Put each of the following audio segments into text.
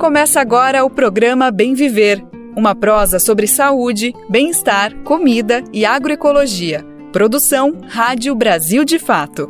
Começa agora o programa Bem Viver, uma prosa sobre saúde, bem-estar, comida e agroecologia. Produção Rádio Brasil de Fato.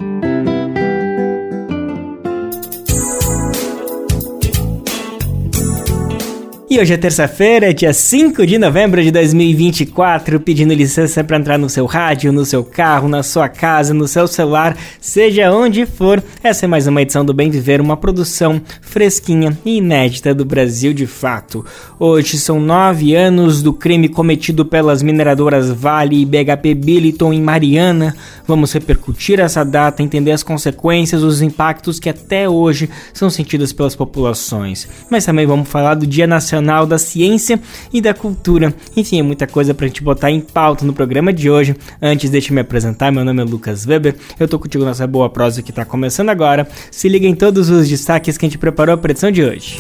E hoje é terça-feira, dia 5 de novembro de 2024, pedindo licença para entrar no seu rádio, no seu carro, na sua casa, no seu celular, seja onde for. Essa é mais uma edição do Bem Viver, uma produção fresquinha e inédita do Brasil de Fato. Hoje são 9 anos do crime cometido pelas mineradoras Vale e BHP Billiton em Mariana. Vamos repercutir essa data, entender as consequências, os impactos que até hoje são sentidos pelas populações. Mas também vamos falar do Dia Nacional da Ciência e da Cultura. Enfim, é muita coisa pra gente botar em pauta no programa de hoje. Antes, deixa eu me apresentar, meu nome é Lucas Weber, eu tô contigo nessa boa prosa que tá começando agora. Se liga em todos os destaques que a gente preparou para a edição de hoje.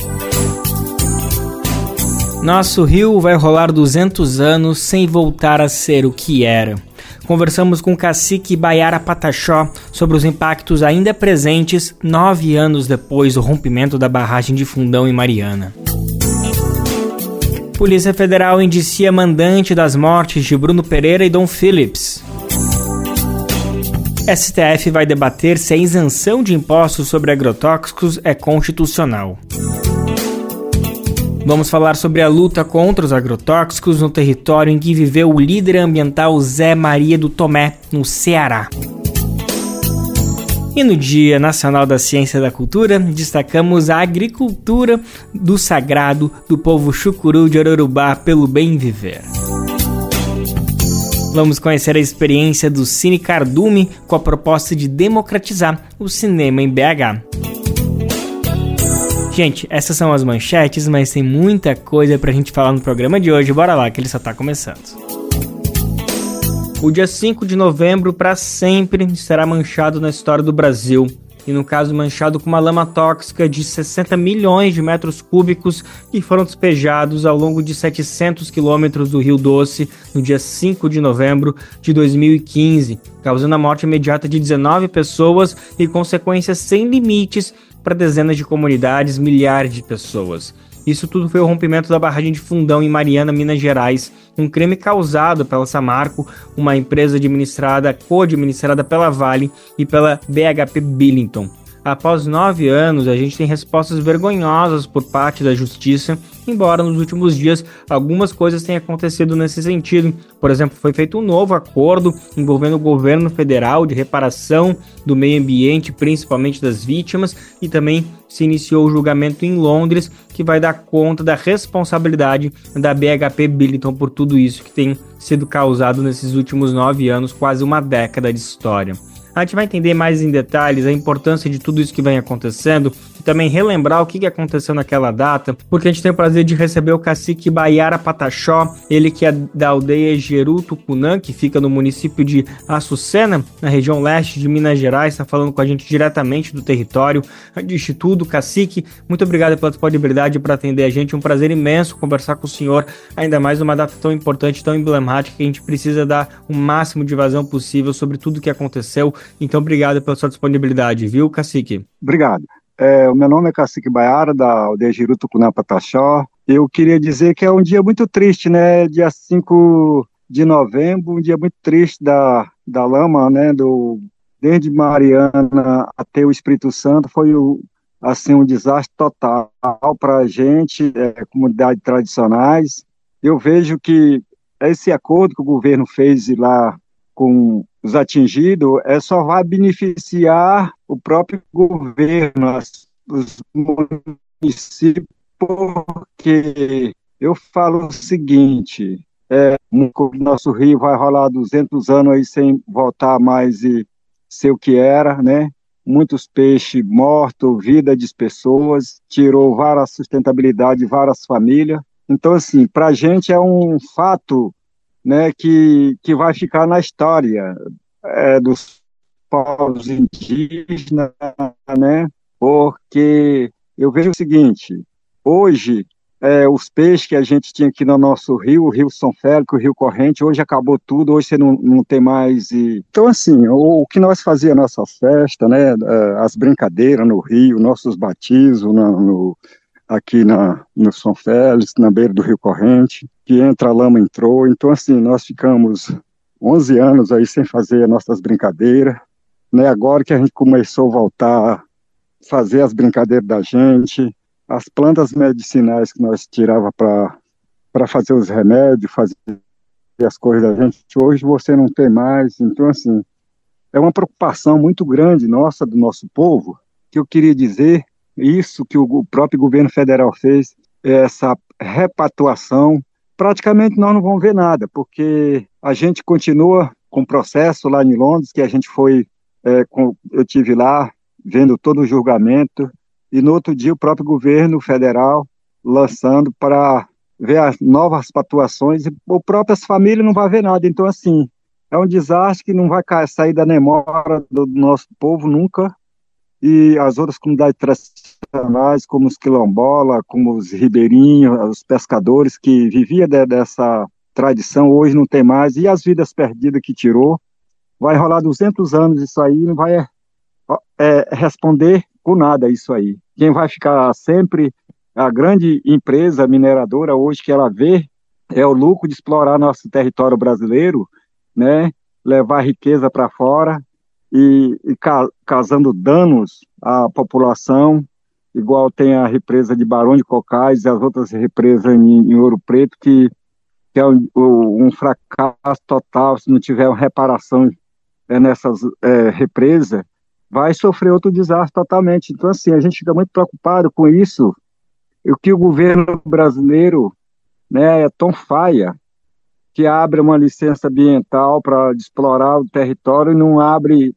Nosso rio vai rolar 200 anos sem voltar a ser o que era. Conversamos com o cacique Baiara Pataxó sobre os impactos ainda presentes 9 anos depois do rompimento da barragem de Fundão em Mariana. Polícia Federal indicia mandante das mortes de Bruno Pereira e Dom Phillips. STF vai debater se a isenção de impostos sobre agrotóxicos é constitucional. Vamos falar sobre a luta contra os agrotóxicos no território em que viveu o líder ambiental Zé Maria do Tomé, no Ceará. E no Dia Nacional da Ciência e da Cultura, destacamos a agricultura do sagrado do povo chucuru de Ororubá pelo bem viver. Vamos conhecer a experiência do Cine Cardume com a proposta de democratizar o cinema em BH. Gente, essas são as manchetes, mas tem muita coisa pra gente falar no programa de hoje. Bora lá, que ele só tá começando. O dia 5 de novembro, para sempre, será manchado na história do Brasil. E no caso, manchado com uma lama tóxica de 60 milhões de metros cúbicos que foram despejados ao longo de 700 quilômetros do Rio Doce no dia 5 de novembro de 2015, causando a morte imediata de 19 pessoas e consequências sem limites para dezenas de comunidades, milhares de pessoas. Isso tudo foi o rompimento da barragem de Fundão em Mariana, Minas Gerais, um crime causado pela Samarco, uma empresa co-administrada pela Vale e pela BHP Billiton. Após 9 anos, a gente tem respostas vergonhosas por parte da justiça, embora nos últimos dias algumas coisas tenham acontecido nesse sentido. Por exemplo, foi feito um novo acordo envolvendo o governo federal de reparação do meio ambiente, principalmente das vítimas, e também se iniciou o julgamento em Londres, que vai dar conta da responsabilidade da BHP Billiton por tudo isso que tem sido causado nesses últimos 9 anos, quase uma década de história. A gente vai entender mais em detalhes a importância de tudo isso que vem acontecendo e também relembrar o que aconteceu naquela data, porque a gente tem o prazer de receber o cacique Baiara Pataxó, ele que é da aldeia Jerutucunã, que fica no município de Açucena, na região leste de Minas Gerais, está falando com a gente diretamente do território. Antes de tudo, cacique, muito obrigado pela disponibilidade para atender a gente, um prazer imenso conversar com o senhor, ainda mais numa data tão importante, tão emblemática, que a gente precisa dar o máximo de vazão possível sobre tudo o que aconteceu. Então, obrigado pela sua disponibilidade, viu, cacique? Obrigado. O meu nome é Cacique Baiara, da aldeia Jerutucunã Pataxó. Eu queria dizer que é um dia muito triste, né? Dia 5 de novembro, um dia muito triste da lama, né? Desde Mariana até o Espírito Santo, foi um desastre total para a gente, comunidades tradicionais. Eu vejo que esse acordo que o governo fez lá com os atingidos, só vai beneficiar o próprio governo, os municípios, porque eu falo o seguinte, o nosso rio vai rolar 200 anos aí sem voltar mais e ser o que era, né? Muitos peixes mortos, vida de pessoas, tirou várias sustentabilidade de várias famílias. Então, assim, para a gente é um fato, né, que vai ficar na história dos povos indígenas, né, porque eu vejo o seguinte, hoje os peixes que a gente tinha aqui no nosso rio, o Rio São Félix, o Rio Corrente, hoje acabou tudo, hoje você não tem mais. Então, assim, o que nós fazíamos, nossas festas, né, as brincadeiras no rio, nossos batismos, aqui no São Félix, na beira do Rio Corrente, que entra a lama entrou. Então, assim, nós ficamos 11 anos aí sem fazer as nossas brincadeiras, né? Agora que a gente começou a voltar a fazer as brincadeiras da gente, as plantas medicinais que nós tirava para fazer os remédios, fazer as coisas da gente, hoje você não tem mais. Então, assim, é uma preocupação muito grande nossa, do nosso povo, que eu queria dizer, isso que o próprio governo federal fez, essa repactuação. Praticamente nós não vamos ver nada, porque a gente continua com o processo lá em Londres, que a gente foi, eu tive lá, vendo todo o julgamento, e no outro dia o próprio governo federal lançando para ver as novas pactuações, e o próprias famílias não vão ver nada. Então, assim, é um desastre que não vai sair da memória do nosso povo nunca, e as outras comunidades tradicionais, como os quilombola, como os ribeirinhos, os pescadores que viviam dessa tradição, hoje não tem mais, e as vidas perdidas que tirou, vai rolar 200 anos isso aí, não vai responder por nada isso aí. Quem vai ficar sempre, a grande empresa mineradora hoje que ela vê, é o lucro de explorar nosso território brasileiro, né, levar riqueza para fora, e causando danos à população, igual tem a represa de Barão de Cocais e as outras represas em Ouro Preto, que é um fracasso total. Se não tiver uma reparação nessas represas, vai sofrer outro desastre totalmente. Então, assim, a gente fica muito preocupado com isso, e o que o governo brasileiro, né, é tão falha, que abre uma licença ambiental para explorar o território e não abre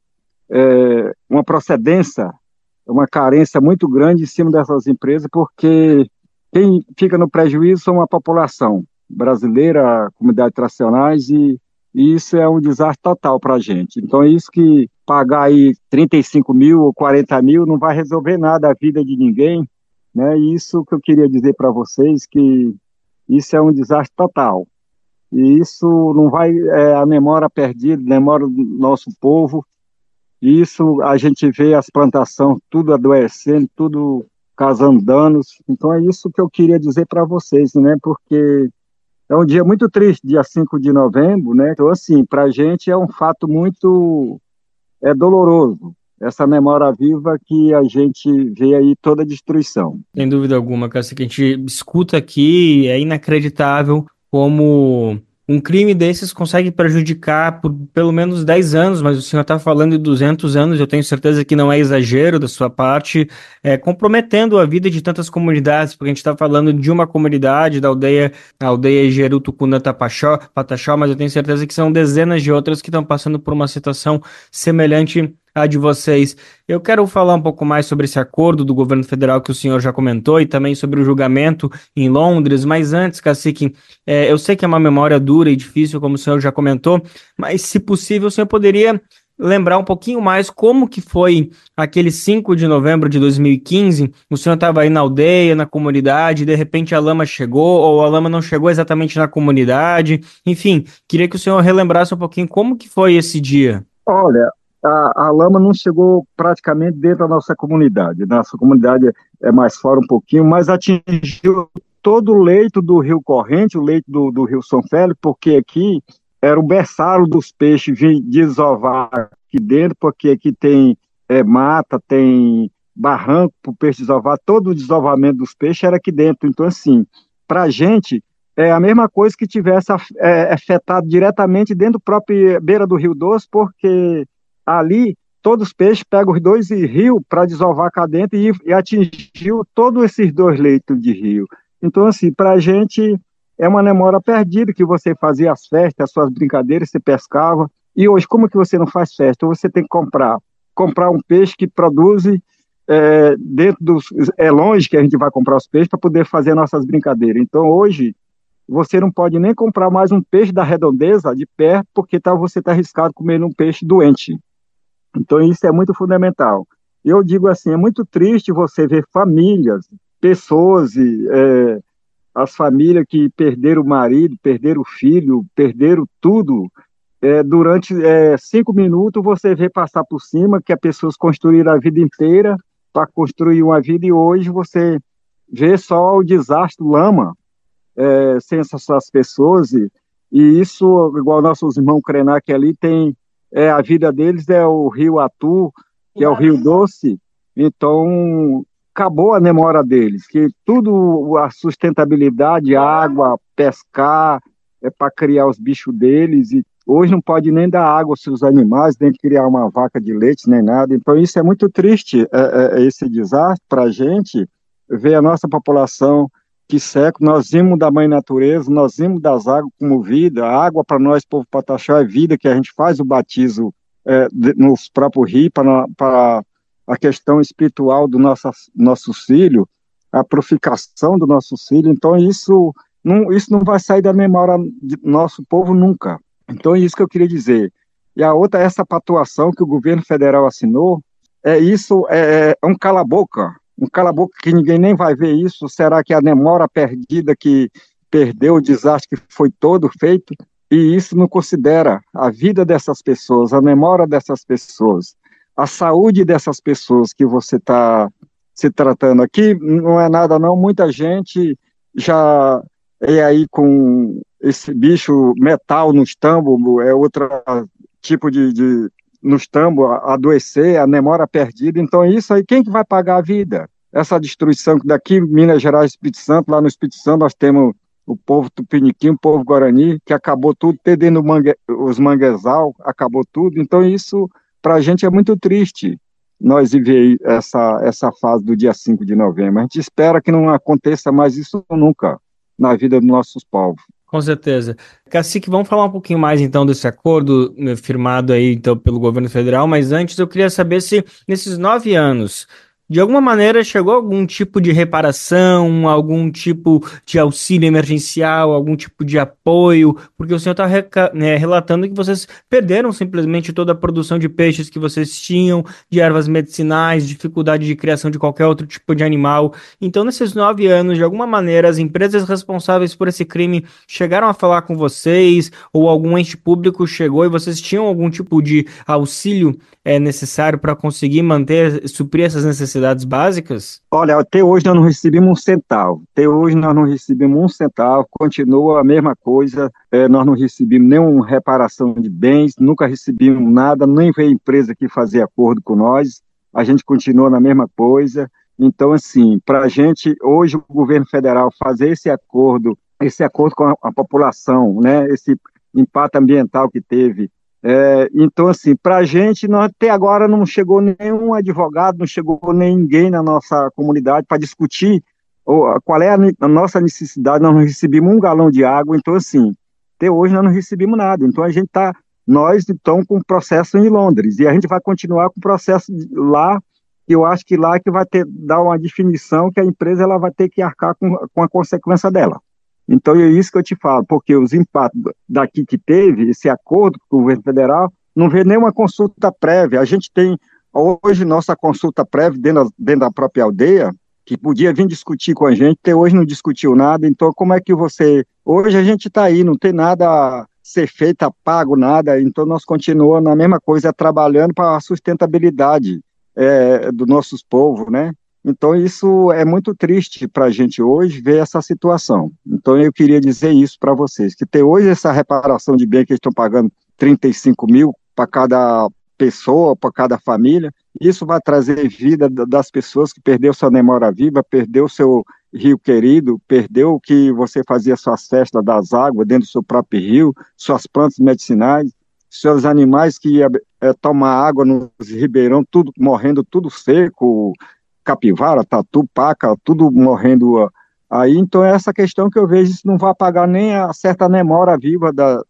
uma procedência, uma carência muito grande em cima dessas empresas, porque quem fica no prejuízo são a população brasileira, comunidades tradicionais, e isso é um desastre total para a gente. Então, é isso que pagar aí 35 mil ou 40 mil não vai resolver nada a vida de ninguém, né? E isso que eu queria dizer para vocês, que isso é um desastre total. E isso não vai, a memória perdida, a memória do nosso povo. Isso a gente vê as plantações tudo adoecendo, tudo causando danos. Então é isso que eu queria dizer para vocês, né? Porque é um dia muito triste, dia 5 de novembro, né? Então, assim, para a gente é um fato muito doloroso, essa memória viva que a gente vê aí toda a destruição. Sem dúvida alguma, cara, isso que a gente escuta aqui é inacreditável como um crime desses consegue prejudicar por pelo menos 10 anos, mas o senhor está falando de 200 anos, eu tenho certeza que não é exagero da sua parte, comprometendo a vida de tantas comunidades, porque a gente está falando de uma comunidade, a aldeia Jerutucuna-Pataxó, mas eu tenho certeza que são dezenas de outras que estão passando por uma situação semelhante à de vocês. Eu quero falar um pouco mais sobre esse acordo do governo federal que o senhor já comentou e também sobre o julgamento em Londres, mas antes, Cacique, eu sei que é uma memória dura e difícil, como o senhor já comentou, mas se possível, o senhor poderia lembrar um pouquinho mais como que foi aquele 5 de novembro de 2015, o senhor estava aí na aldeia, na comunidade, e de repente a lama chegou, ou a lama não chegou exatamente na comunidade, enfim, queria que o senhor relembrasse um pouquinho como que foi esse dia. Olha, a lama não chegou praticamente dentro da nossa comunidade. Nossa comunidade é mais fora um pouquinho, mas atingiu todo o leito do Rio Corrente, o leito do Rio São Félix, porque aqui era o berçário dos peixes desovar aqui dentro, porque aqui tem mata, tem barranco para o peixe desovar, todo o desovamento dos peixes era aqui dentro. Então, assim, para a gente é a mesma coisa que tivesse afetado diretamente dentro do próprio beira do Rio Doce, porque ali todos os peixes pegam os dois rios para desovar cá dentro e atingiu todos esses dois leitos de rio. Então, assim, para a gente é uma memória perdida, que você fazia as festas, as suas brincadeiras, você pescava, e hoje como que você não faz festa? Você tem que comprar um peixe que produz dentro dos... É longe que a gente vai comprar os peixes para poder fazer nossas brincadeiras. Então, hoje, você não pode nem comprar mais um peixe da redondeza de perto, porque você está arriscado comendo um peixe doente. Então, isso é muito fundamental. Eu digo assim, é muito triste você ver famílias, pessoas, as famílias que perderam o marido, perderam o filho, perderam tudo. Durante 5 minutos, você vê passar por cima que as pessoas construíram a vida inteira para construir uma vida, e hoje você ver só o desastre lama, sem essas pessoas, e isso, igual nossos irmãos Krenak ali, a vida deles é o rio Atu, que é o Rio Doce, então acabou a memória deles, que tudo, a sustentabilidade, água, pescar, é para criar os bichos deles, e hoje não pode nem dar água aos seus animais, nem criar uma vaca de leite, nem nada, então isso é muito triste, esse desastre para a gente, ver a nossa população que seca, nós vimos da mãe natureza, nós vimos das águas como vida, a água para nós, povo pataxó, é vida, que a gente faz o batismo nos próprios rios, para a questão espiritual do nosso filho, a purificação do nosso filho, então isso não vai sair da memória do nosso povo nunca. Então é isso que eu queria dizer. E a outra, essa pactuação que o governo federal assinou, é um cala-boca, que ninguém nem vai ver isso. Será que a memória perdida que perdeu o desastre que foi todo feito? E isso não considera a vida dessas pessoas, a memória dessas pessoas, a saúde dessas pessoas que você está se tratando aqui. Não é nada não, muita gente já é aí com esse bicho metal nos tambos, é outro tipo de nos tambos, adoecer, a memória perdida. Então isso aí, quem que vai pagar a vida? Essa destruição daqui, Minas Gerais, Espírito Santo, lá no Espírito Santo nós temos o povo tupiniquim, o povo guarani, que acabou tudo, perdendo os manguezal, acabou tudo. Então isso, para a gente, é muito triste nós viver essa fase do dia 5 de novembro. A gente espera que não aconteça mais isso nunca na vida dos nossos povos. Com certeza. Cacique, vamos falar um pouquinho mais então desse acordo firmado aí então, pelo governo federal, mas antes eu queria saber se nesses 9 anos, de alguma maneira chegou algum tipo de reparação, algum tipo de auxílio emergencial, algum tipo de apoio, porque o senhor está relatando que vocês perderam simplesmente toda a produção de peixes que vocês tinham, de ervas medicinais, dificuldade de criação de qualquer outro tipo de animal. Então, nesses 9 anos, de alguma maneira, as empresas responsáveis por esse crime chegaram a falar com vocês, ou algum ente público chegou e vocês tinham algum tipo de auxílio necessário para conseguir suprir essas necessidades básicas? Olha, até hoje nós não recebemos um centavo. Continua a mesma coisa. Nós não recebemos nenhuma reparação de bens, nunca recebemos nada, nem veio empresa que fazia acordo com nós. A gente continua na mesma coisa. Então, assim, para a gente, hoje, o governo federal fazer esse acordo com a população, né, esse impacto ambiental que teve. Então, assim, para a gente, até agora não chegou nenhum advogado, não chegou ninguém na nossa comunidade para discutir qual é a nossa necessidade. Nós não recebemos um galão de água, então, assim, até hoje nós não recebemos nada. Então, nós estamos com o processo em Londres, e a gente vai continuar com o processo lá, e eu acho que lá que vai dar uma definição que a empresa ela vai ter que arcar com a consequência dela. Então é isso que eu te falo, porque os impactos daqui que teve, esse acordo com o governo federal, não vê nenhuma consulta prévia. A gente tem hoje nossa consulta prévia dentro da própria aldeia, que podia vir discutir com a gente, até hoje não discutiu nada. Então como é que hoje a gente está aí, não tem nada a ser feito, pago, nada, então nós continuamos na mesma coisa, trabalhando para a sustentabilidade dos nossos povos, né? Então, isso é muito triste para a gente hoje ver essa situação. Então, eu queria dizer isso para vocês, que ter hoje essa reparação de bem que eles estão pagando 35 mil para cada pessoa, para cada família, isso vai trazer vida das pessoas que perdeu sua memória viva, perdeu seu rio querido, perdeu que você fazia suas festas das águas dentro do seu próprio rio, suas plantas medicinais, seus animais que tomar água nos ribeirão, tudo morrendo, tudo seco, capivara, tatu, paca, tudo morrendo aí. Então é essa questão que eu vejo, isso não vai apagar nem a certa memória viva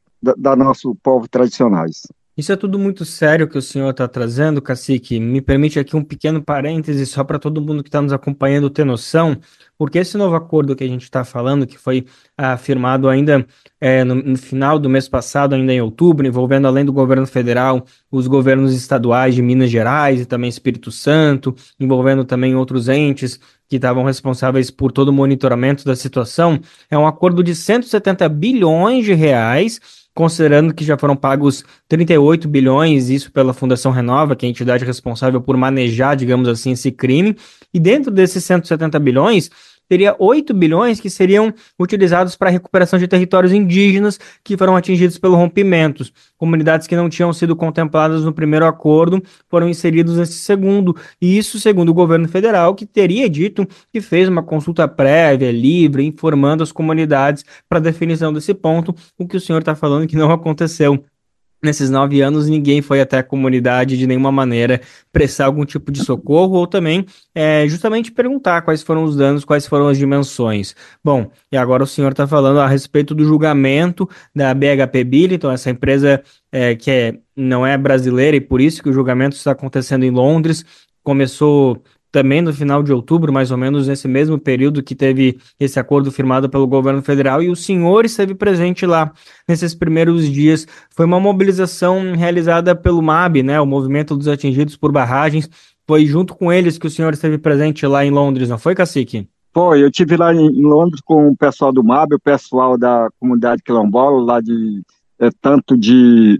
da nosso povo tradicionais. Isso é tudo muito sério que o senhor está trazendo, Cacique. Me permite aqui um pequeno parêntese só para todo mundo que está nos acompanhando ter noção, porque esse novo acordo que a gente está falando, que foi firmado ainda no final do mês passado, ainda em outubro, envolvendo além do governo federal, os governos estaduais de Minas Gerais e também Espírito Santo, envolvendo também outros entes que estavam responsáveis por todo o monitoramento da situação, é um acordo de 170 bilhões de reais, considerando que já foram pagos 38 bilhões, isso pela Fundação Renova, que é a entidade responsável por manejar, digamos assim, esse crime, e dentro desses 170 bilhões, teria 8 bilhões que seriam utilizados para a recuperação de territórios indígenas que foram atingidos pelo rompimento. Comunidades que não tinham sido contempladas no primeiro acordo foram inseridas nesse segundo, e isso segundo o governo federal, que teria dito que fez uma consulta prévia, livre, informando as comunidades para a definição desse ponto, o que o senhor está falando que não aconteceu. Nesses 9 anos, ninguém foi até a comunidade de nenhuma maneira prestar algum tipo de socorro ou também justamente perguntar quais foram os danos, quais foram as dimensões. Bom, e agora o senhor está falando a respeito do julgamento da BHP Billiton, essa empresa que não é brasileira e por isso que o julgamento está acontecendo em Londres. Começou também no final de outubro, mais ou menos nesse mesmo período que teve esse acordo firmado pelo governo federal, e o senhor esteve presente lá nesses primeiros dias. Foi uma mobilização realizada pelo MAB, né, o Movimento dos Atingidos por Barragens. Foi junto com eles que o senhor esteve presente lá em Londres, não foi, cacique? Foi, eu estive lá em Londres com o pessoal do MAB, o pessoal da comunidade quilombola, lá tanto de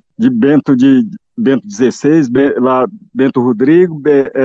Bento XVI, lá Bento Rodrigo,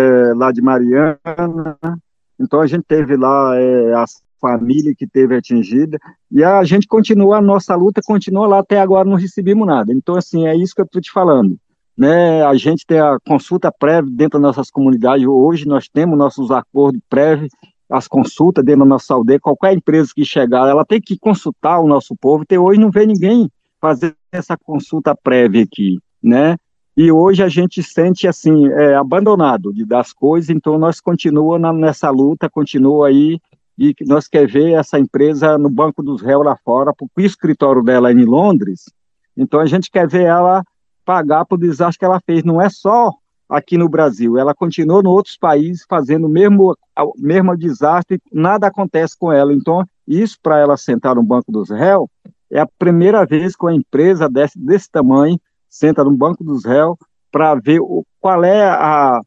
lá de Mariana. Então a gente teve lá a família que teve atingida, e a gente continua, a nossa luta continua lá, até agora não recebemos nada. Então assim, é isso que eu estou te falando, né? A gente tem a consulta prévia dentro das nossas comunidades, hoje nós temos nossos acordos prévios, as consultas dentro da nossa aldeia, qualquer empresa que chegar, ela tem que consultar o nosso povo, até hoje não vê ninguém fazer essa consulta prévia aqui, né? E hoje a gente sente assim, abandonado das coisas, então nós continuamos nessa luta, continua aí, e nós queremos ver essa empresa no banco dos réus lá fora, porque o escritório dela é em Londres, então a gente quer ver ela pagar por desastre que ela fez, não é só aqui no Brasil, ela continua em outros países fazendo o mesmo desastre, nada acontece com ela, então isso para ela sentar no banco dos réus, é a primeira vez que uma empresa desse tamanho senta no banco dos réus para ver qual é a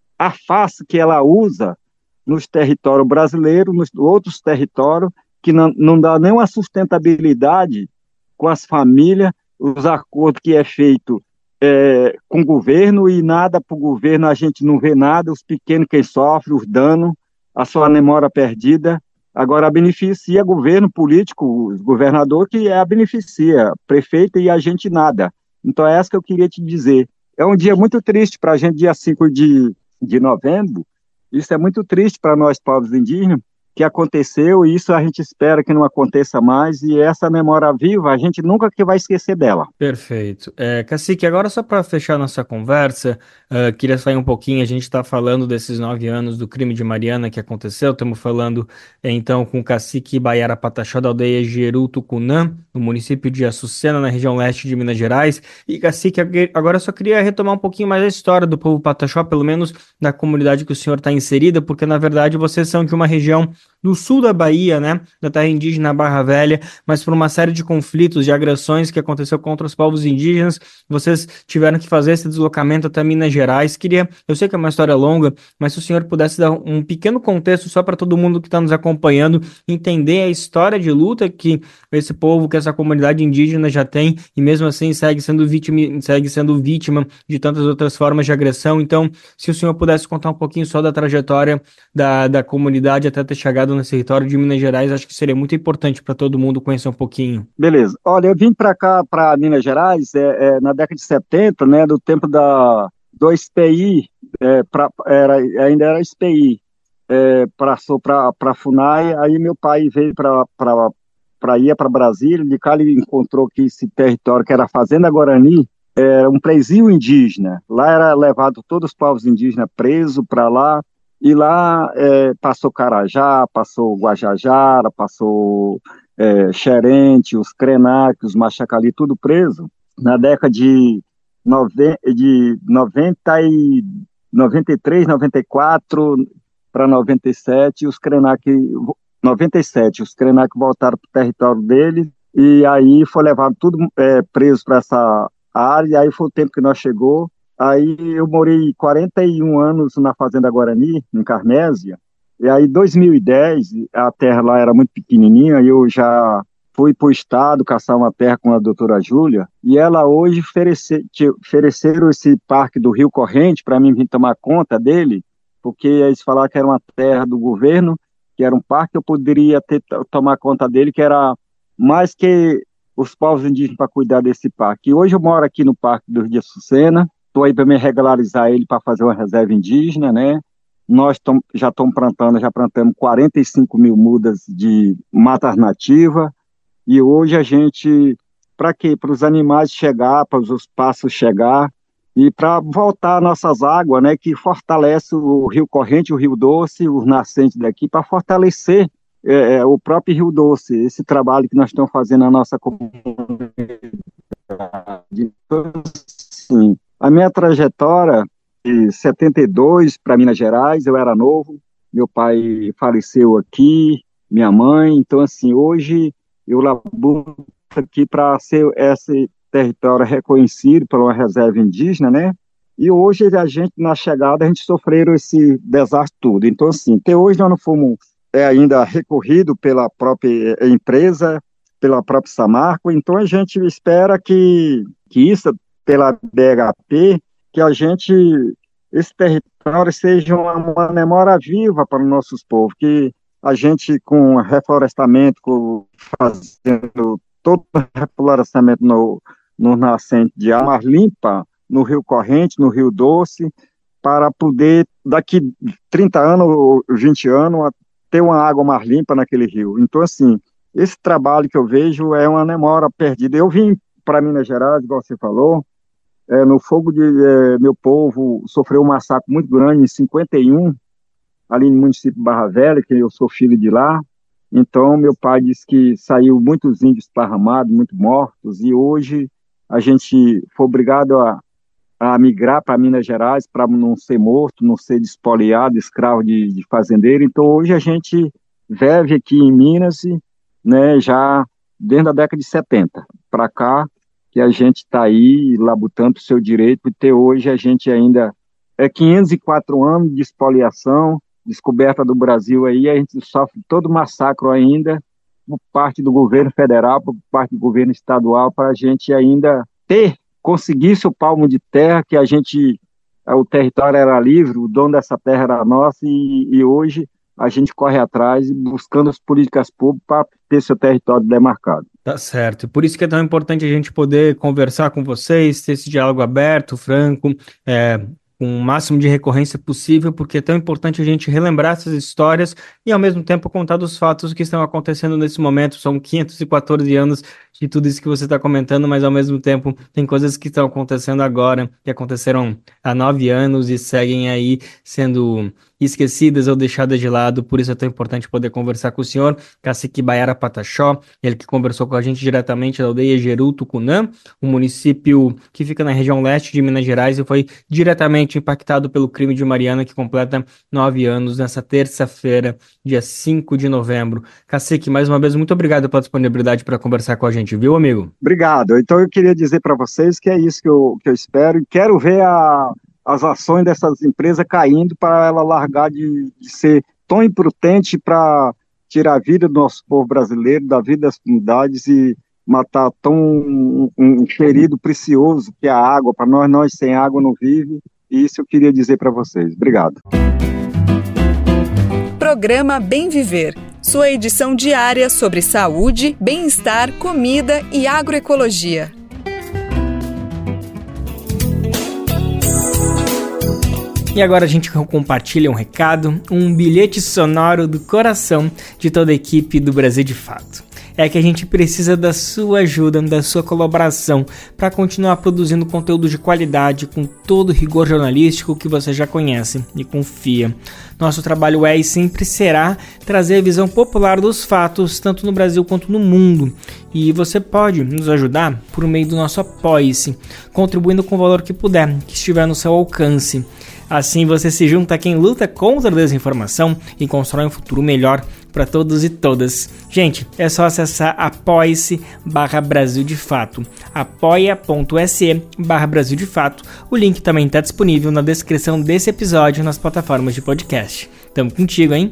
face que ela usa nos territórios brasileiros, nos outros territórios, que não dá nenhuma sustentabilidade com as famílias, os acordos que é feito com o governo, e nada para o governo, a gente não vê nada, os pequenos quem sofre, os danos, a sua memória perdida. Agora, beneficia governo político, os governador que beneficia, prefeito e a gente nada. Então, é essa que eu queria te dizer. É um dia muito triste para a gente, dia 5 de novembro. Isso é muito triste para nós, povos indígenas, que aconteceu, e isso a gente espera que não aconteça mais, e essa memória viva, a gente nunca que vai esquecer dela. Perfeito. Cacique, agora só para fechar nossa conversa, queria sair um pouquinho, a gente está falando desses 9 anos do crime de Mariana que aconteceu, estamos falando então com o cacique Baiara Pataxó da aldeia Jeru-Tucunã, no município de Açucena, na região leste de Minas Gerais. E cacique, agora eu só queria retomar um pouquinho mais a história do povo Pataxó, pelo menos da comunidade que o senhor está inserida, porque na verdade vocês são de uma região do sul da Bahia, né, da terra indígena Barra Velha, mas por uma série de conflitos, de agressões que aconteceu contra os povos indígenas, vocês tiveram que fazer esse deslocamento até Minas Gerais. Eu sei que é uma história longa, mas se o senhor pudesse dar um pequeno contexto só para todo mundo que está nos acompanhando entender a história de luta que esse povo, que essa comunidade indígena já tem, e mesmo assim segue sendo vítima de tantas outras formas de agressão. Então, se o senhor pudesse contar um pouquinho só da trajetória da comunidade até ter chegado nesse território de Minas Gerais, acho que seria muito importante para todo mundo conhecer um pouquinho. Beleza. Olha, eu vim para cá, para Minas Gerais, na década de 70, né, do tempo do SPI, ainda era SPI, passou para a FUNAI, aí meu pai veio ir para Brasília, de cá ele encontrou que esse território, que era a Fazenda Guarani, era um presídio indígena, lá era levado todos os povos indígenas presos para lá, e lá passou Carajá, passou Guajajara, passou Xerente, os Krenak, os Machacali, tudo preso. Na década de 93, 94 para 97, os Krenak, 97, os Krenak voltaram para o território deles, e aí foi levado tudo preso para essa área, e aí foi o tempo que nós chegou. Aí eu morei 41 anos na Fazenda Guarani, em Carmésia, e aí em 2010, a terra lá era muito pequenininha, e eu já fui para o estado caçar uma terra com a doutora Júlia, e ela hoje ofereceram esse parque do Rio Corrente para mim vir tomar conta dele, porque eles falaram que era uma terra do governo, que era um parque, eu poderia tomar conta dele, que era mais que os povos indígenas para cuidar desse parque. E hoje eu moro aqui no Parque do Rio de Açucena, estou aí para me regularizar ele para fazer uma reserva indígena, né? Nós já plantamos 45 mil mudas de mata nativa, e hoje a gente, para quê? Para os animais chegar, para os pássaros chegar, e para voltar nossas águas, né, que fortalece o Rio Corrente, o Rio Doce, os nascentes daqui, para fortalecer o próprio Rio Doce, esse trabalho que nós estamos fazendo na nossa comunidade. Então, sim, a minha trajetória de 72 para Minas Gerais, eu era novo, meu pai faleceu aqui, minha mãe, então assim, hoje eu laburo aqui para ser esse território reconhecido por uma reserva indígena, né? E hoje a gente, na chegada, a gente sofreu esse desastre tudo. Então assim, até hoje nós não fomos ainda recorrido pela própria empresa, pela própria Samarco, então a gente espera que isso, pela BHP, que esse território seja uma memória viva para os nossos povos, que a gente, com reflorestamento, fazendo todo o reflorestamento no nascente de água mais limpa, no Rio Corrente, no Rio Doce, para poder, daqui 30 anos ou 20 anos, ter uma água mais limpa naquele rio. Então, assim, esse trabalho que eu vejo é uma memória perdida. Eu vim para Minas Gerais, igual você falou, no fogo de meu povo sofreu um massacre muito grande em 51, ali no município de Barra Velha, que eu sou filho de lá. Então, meu pai disse que saiu muitos índios esparramados, muito mortos, e hoje a gente foi obrigado a migrar para Minas Gerais para não ser morto, não ser despoliado, escravo de fazendeiro. Então, hoje a gente vive aqui em Minas, né, já desde a década de 70 para cá, que a gente está aí labutando o seu direito, e até hoje a gente ainda 504 anos de expoliação, descoberta do Brasil aí, a gente sofre todo o massacre ainda, por parte do governo federal, por parte do governo estadual, para a gente ainda conseguisse o palmo de terra, que o território era livre, o dono dessa terra era nosso, e hoje a gente corre atrás buscando as políticas públicas para ter seu território demarcado. Tá certo. Por isso que é tão importante a gente poder conversar com vocês, ter esse diálogo aberto, franco, com o máximo de recorrência possível, porque é tão importante a gente relembrar essas histórias e, ao mesmo tempo, contar dos fatos que estão acontecendo nesse momento. São 514 anos de tudo isso que você está comentando, mas, ao mesmo tempo, tem coisas que estão acontecendo agora, que aconteceram há 9 anos e seguem aí sendo esquecidas ou deixadas de lado. Por isso é tão importante poder conversar com o senhor Cacique Baiara Pataxó, ele que conversou com a gente diretamente da aldeia Jeru-Tucunã, um município que fica na região leste de Minas Gerais e foi diretamente impactado pelo crime de Mariana, que completa 9 anos nessa terça-feira, dia 5 de novembro. Cacique, mais uma vez, muito obrigado pela disponibilidade para conversar com a gente, viu, amigo? Obrigado. Então eu queria dizer para vocês que é isso que eu espero, e quero ver as ações dessas empresas caindo para ela largar de ser tão imprudente para tirar a vida do nosso povo brasileiro, da vida das comunidades, e matar um querido precioso que é a água. Para nós sem água não vive. E isso eu queria dizer para vocês. Obrigado. Programa Bem Viver, sua edição diária sobre saúde, bem-estar, comida e agroecologia. E agora a gente compartilha um recado, um bilhete sonoro do coração de toda a equipe do Brasil de Fato. É que a gente precisa da sua ajuda, da sua colaboração para continuar produzindo conteúdo de qualidade com todo o rigor jornalístico que você já conhece e confia. Nosso trabalho é e sempre será trazer a visão popular dos fatos, tanto no Brasil quanto no mundo. E você pode nos ajudar por meio do nosso Apoie-se, contribuindo com o valor que puder, que estiver no seu alcance. Assim você se junta a quem luta contra a desinformação e constrói um futuro melhor para todos e todas. Gente, é só acessar apoie-se/Brasil de Fato, apoia.se/Brasil de Fato. O link também está disponível na descrição desse episódio nas plataformas de podcast. Tamo contigo, hein?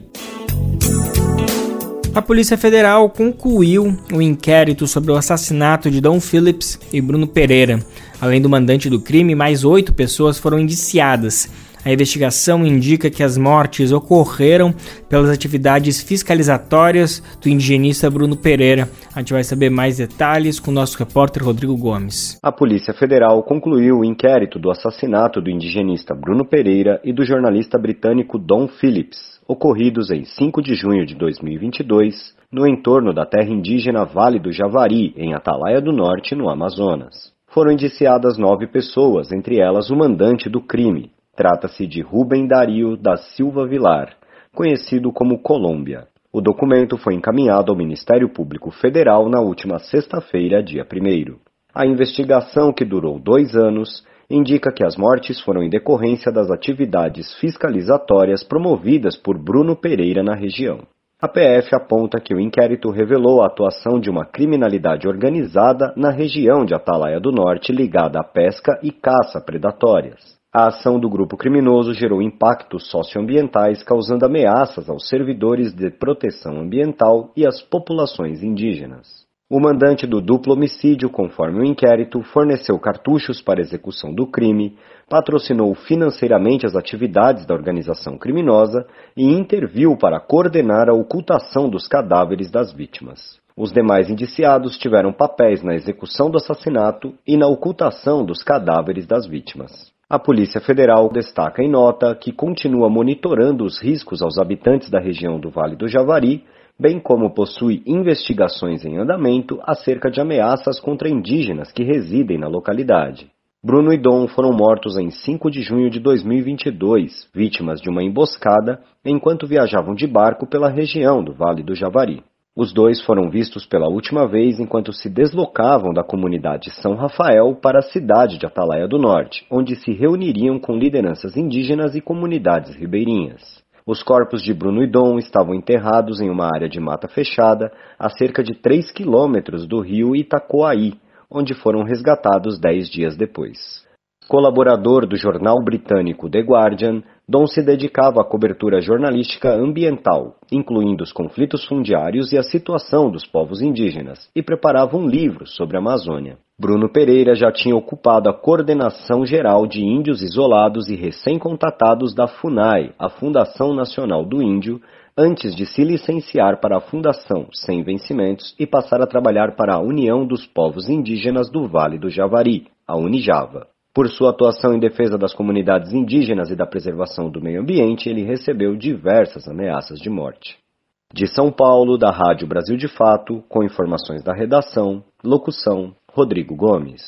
A Polícia Federal concluiu o inquérito sobre o assassinato de Dom Phillips e Bruno Pereira. Além do mandante do crime, mais 8 pessoas foram indiciadas. A investigação indica que as mortes ocorreram pelas atividades fiscalizatórias do indigenista Bruno Pereira. A gente vai saber mais detalhes com o nosso repórter Rodrigo Gomes. A Polícia Federal concluiu o inquérito do assassinato do indigenista Bruno Pereira e do jornalista britânico Dom Phillips, ocorridos em 5 de junho de 2022, no entorno da terra indígena Vale do Javari, em Atalaia do Norte, no Amazonas. Foram indiciadas 9 pessoas, entre elas o mandante do crime. Trata-se de Rubem Dario da Silva Vilar, conhecido como Colômbia. O documento foi encaminhado ao Ministério Público Federal na última sexta-feira, dia 1º. A investigação, que durou 2 anos, indica que as mortes foram em decorrência das atividades fiscalizatórias promovidas por Bruno Pereira na região. A PF aponta que o inquérito revelou a atuação de uma criminalidade organizada na região de Atalaia do Norte ligada à pesca e caça predatórias. A ação do grupo criminoso gerou impactos socioambientais, causando ameaças aos servidores de proteção ambiental e às populações indígenas. O mandante do duplo homicídio, conforme o inquérito, forneceu cartuchos para execução do crime, patrocinou financeiramente as atividades da organização criminosa e interviu para coordenar a ocultação dos cadáveres das vítimas. Os demais indiciados tiveram papéis na execução do assassinato e na ocultação dos cadáveres das vítimas. A Polícia Federal destaca em nota que continua monitorando os riscos aos habitantes da região do Vale do Javari, bem como possui investigações em andamento acerca de ameaças contra indígenas que residem na localidade. Bruno e Dom foram mortos em 5 de junho de 2022, vítimas de uma emboscada, enquanto viajavam de barco pela região do Vale do Javari. Os dois foram vistos pela última vez enquanto se deslocavam da comunidade São Rafael para a cidade de Atalaia do Norte, onde se reuniriam com lideranças indígenas e comunidades ribeirinhas. Os corpos de Bruno e Dom estavam enterrados em uma área de mata fechada a cerca de 3 quilômetros do rio Itacoaí, onde foram resgatados 10 dias depois. Colaborador do jornal britânico The Guardian, Dom se dedicava à cobertura jornalística ambiental, incluindo os conflitos fundiários e a situação dos povos indígenas, e preparava um livro sobre a Amazônia. Bruno Pereira já tinha ocupado a coordenação geral de índios isolados e recém-contatados da FUNAI, a Fundação Nacional do Índio, antes de se licenciar para a Fundação Sem Vencimentos e passar a trabalhar para a União dos Povos Indígenas do Vale do Javari, a Unijava. Por sua atuação em defesa das comunidades indígenas e da preservação do meio ambiente, ele recebeu diversas ameaças de morte. De São Paulo, da Rádio Brasil de Fato, com informações da redação, locução, Rodrigo Gomes.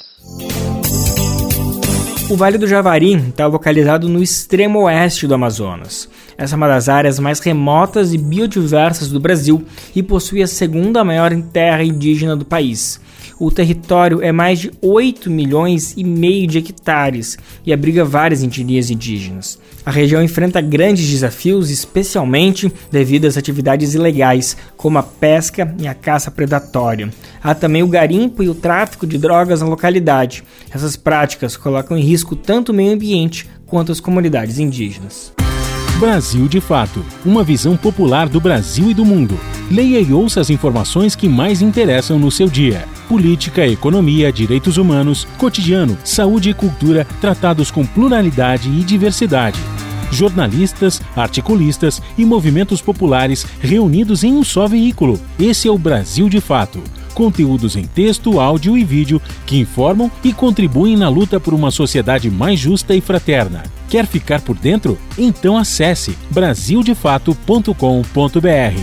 O Vale do Javari está localizado no extremo oeste do Amazonas. Essa é uma das áreas mais remotas e biodiversas do Brasil e possui a segunda maior terra indígena do país. O território é mais de 8 milhões e meio de hectares e abriga várias etnias indígenas. A região enfrenta grandes desafios, especialmente devido às atividades ilegais, como a pesca e a caça predatória. Há também o garimpo e o tráfico de drogas na localidade. Essas práticas colocam em risco tanto o meio ambiente quanto as comunidades indígenas. Brasil de Fato, uma visão popular do Brasil e do mundo. Leia e ouça as informações que mais interessam no seu dia. Política, economia, direitos humanos, cotidiano, saúde e cultura, tratados com pluralidade e diversidade. Jornalistas, articulistas e movimentos populares reunidos em um só veículo. Esse é o Brasil de Fato. Conteúdos em texto, áudio e vídeo que informam e contribuem na luta por uma sociedade mais justa e fraterna. Quer ficar por dentro? Então acesse brasildefato.com.br.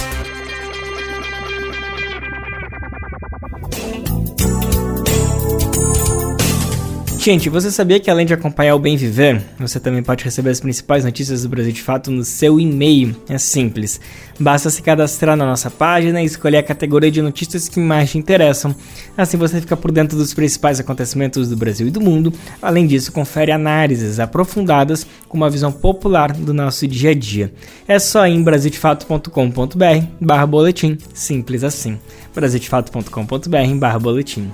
Gente, você sabia que além de acompanhar o Bem Viver, você também pode receber as principais notícias do Brasil de Fato no seu e-mail? É simples. Basta se cadastrar na nossa página e escolher a categoria de notícias que mais te interessam. Assim você fica por dentro dos principais acontecimentos do Brasil e do mundo. Além disso, confere análises aprofundadas com uma visão popular do nosso dia a dia. É só ir em brasildefato.com.br/boletim. Simples assim. brasildefato.com.br/boletim.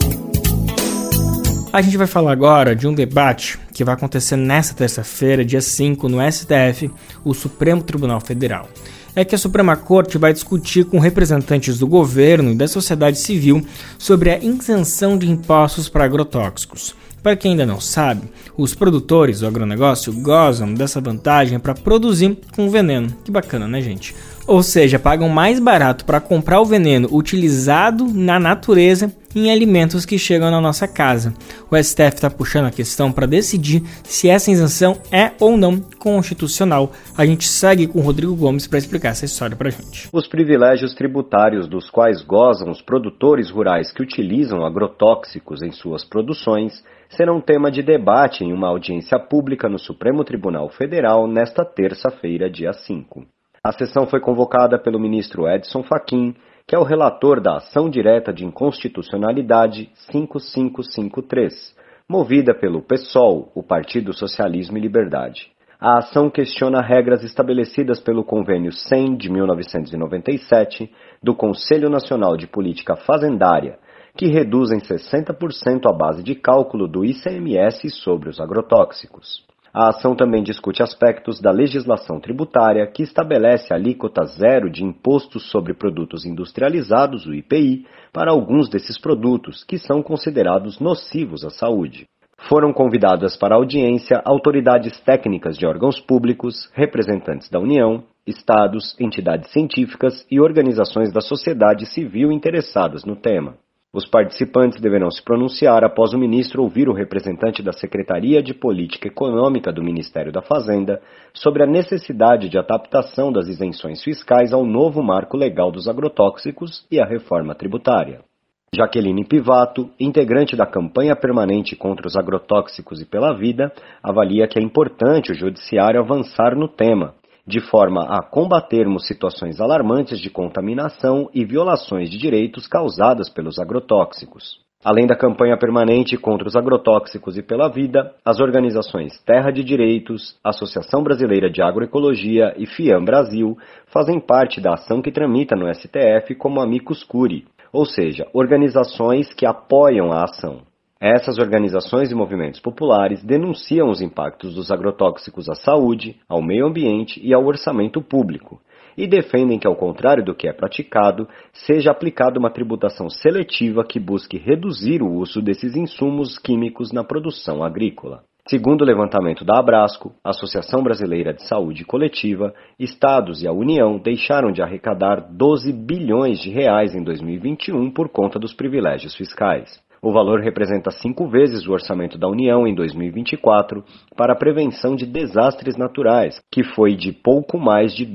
A gente vai falar agora de um debate que vai acontecer nesta terça-feira, dia 5, no STF, o Supremo Tribunal Federal. É que a Suprema Corte vai discutir com representantes do governo e da sociedade civil sobre a isenção de impostos para agrotóxicos. Para quem ainda não sabe, os produtores do agronegócio gozam dessa vantagem para produzir com veneno. Que bacana, né, gente? Ou seja, pagam mais barato para comprar o veneno utilizado na natureza em alimentos que chegam na nossa casa. O STF está puxando a questão para decidir se essa isenção é ou não constitucional. A gente segue com o Rodrigo Gomes para explicar essa história para a gente. Os privilégios tributários dos quais gozam os produtores rurais que utilizam agrotóxicos em suas produções serão tema de debate em uma audiência pública no Supremo Tribunal Federal nesta terça-feira, dia 5. A sessão foi convocada pelo ministro Edson Fachin, que é o relator da Ação Direta de Inconstitucionalidade 5553, movida pelo PSOL, o Partido Socialismo e Liberdade. A ação questiona regras estabelecidas pelo Convênio 100 de 1997 do Conselho Nacional de Política Fazendária, que reduzem 60% a base de cálculo do ICMS sobre os agrotóxicos. A ação também discute aspectos da legislação tributária que estabelece alíquota zero de impostos sobre produtos industrializados, o IPI, para alguns desses produtos que são considerados nocivos à saúde. Foram convidadas para a audiência autoridades técnicas de órgãos públicos, representantes da União, estados, entidades científicas e organizações da sociedade civil interessadas no tema. Os participantes deverão se pronunciar após o ministro ouvir o representante da Secretaria de Política Econômica do Ministério da Fazenda sobre a necessidade de adaptação das isenções fiscais ao novo marco legal dos agrotóxicos e à reforma tributária. Jaqueline Pivato, integrante da campanha permanente contra os agrotóxicos e pela vida, avalia que é importante o judiciário avançar no tema, de forma a combatermos situações alarmantes de contaminação e violações de direitos causadas pelos agrotóxicos. Além da campanha permanente contra os agrotóxicos e pela vida, as organizações Terra de Direitos, Associação Brasileira de Agroecologia e FIAM Brasil fazem parte da ação que tramita no STF como amicus curiae, ou seja, organizações que apoiam a ação. Essas organizações e movimentos populares denunciam os impactos dos agrotóxicos à saúde, ao meio ambiente e ao orçamento público, e defendem que, ao contrário do que é praticado, seja aplicada uma tributação seletiva que busque reduzir o uso desses insumos químicos na produção agrícola. Segundo o levantamento da Abrasco, Associação Brasileira de Saúde Coletiva, estados e a União deixaram de arrecadar 12 bilhões de reais em 2021 por conta dos privilégios fiscais. O valor representa 5 vezes o orçamento da União em 2024 para a prevenção de desastres naturais, que foi de pouco mais de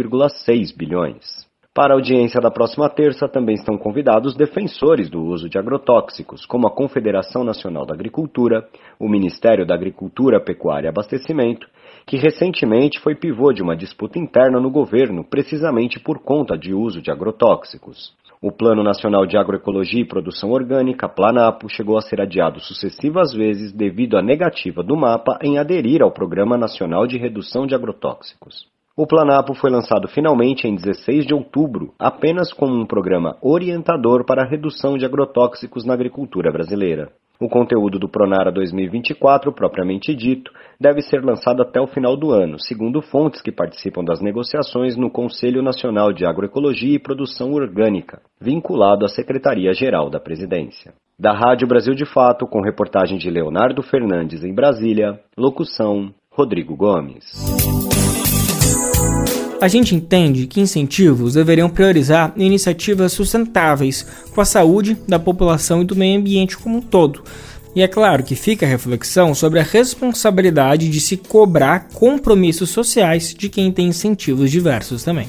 2,6 bilhões. Para a audiência da próxima terça também estão convidados defensores do uso de agrotóxicos, como a Confederação Nacional da Agricultura, o Ministério da Agricultura, Pecuária e Abastecimento, que recentemente foi pivô de uma disputa interna no governo, precisamente por conta de uso de agrotóxicos. O Plano Nacional de Agroecologia e Produção Orgânica, PLANAPO, chegou a ser adiado sucessivas vezes devido à negativa do MAPA em aderir ao Programa Nacional de Redução de Agrotóxicos. O PLANAPO foi lançado finalmente em 16 de outubro, apenas como um programa orientador para a redução de agrotóxicos na agricultura brasileira. O conteúdo do Pronara 2024, propriamente dito, deve ser lançado até o final do ano, segundo fontes que participam das negociações no Conselho Nacional de Agroecologia e Produção Orgânica, vinculado à Secretaria-Geral da Presidência. Da Rádio Brasil de Fato, com reportagem de Leonardo Fernandes em Brasília, locução Rodrigo Gomes. A gente entende que incentivos deveriam priorizar iniciativas sustentáveis com a saúde da população e do meio ambiente como um todo. E é claro que fica a reflexão sobre a responsabilidade de se cobrar compromissos sociais de quem tem incentivos diversos também.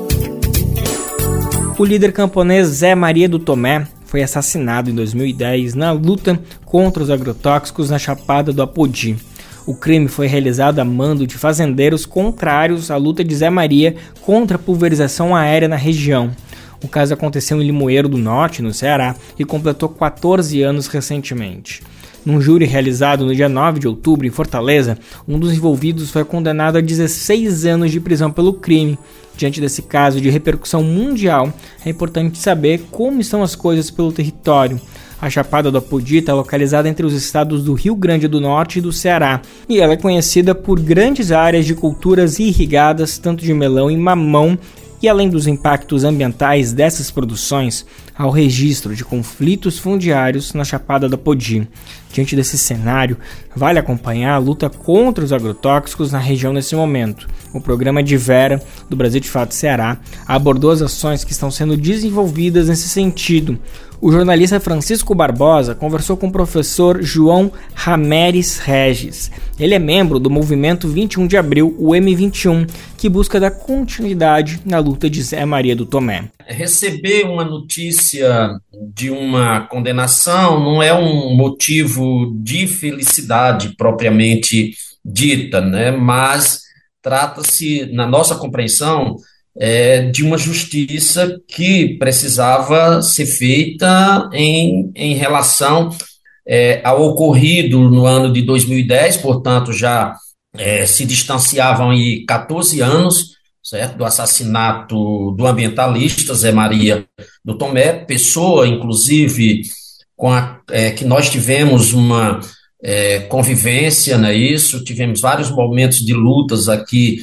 O líder camponês Zé Maria do Tomé foi assassinado em 2010 na luta contra os agrotóxicos na Chapada do Apodi. O crime foi realizado a mando de fazendeiros contrários à luta de Zé Maria contra a pulverização aérea na região. O caso aconteceu em Limoeiro do Norte, no Ceará, e completou 14 anos recentemente. Num júri realizado no dia 9 de outubro em Fortaleza, um dos envolvidos foi condenado a 16 anos de prisão pelo crime. Diante desse caso de repercussão mundial, é importante saber como estão as coisas pelo território. A Chapada do Apodi está localizada entre os estados do Rio Grande do Norte e do Ceará, e ela é conhecida por grandes áreas de culturas irrigadas, tanto de melão e mamão, E além dos impactos ambientais dessas produções, há o registro de conflitos fundiários na Chapada da Podi. Diante desse cenário, vale acompanhar a luta contra os agrotóxicos na região nesse momento. O programa de Vera, do Brasil de Fato Ceará, abordou as ações que estão sendo desenvolvidas nesse sentido. O jornalista Francisco Barbosa conversou com o professor João Rameres Regis. Ele é membro do movimento 21 de Abril, o M21, que busca dar continuidade na luta de Zé Maria do Tomé. Receber uma notícia de uma condenação não é um motivo de felicidade propriamente dita, né? Mas trata-se, na nossa compreensão, de uma justiça que precisava ser feita em relação ao ocorrido no ano de 2010, portanto, já se distanciavam aí 14 anos, certo, do assassinato do ambientalista Zé Maria do Tomé, pessoa, inclusive, que nós tivemos uma convivência, né, tivemos vários momentos de lutas aqui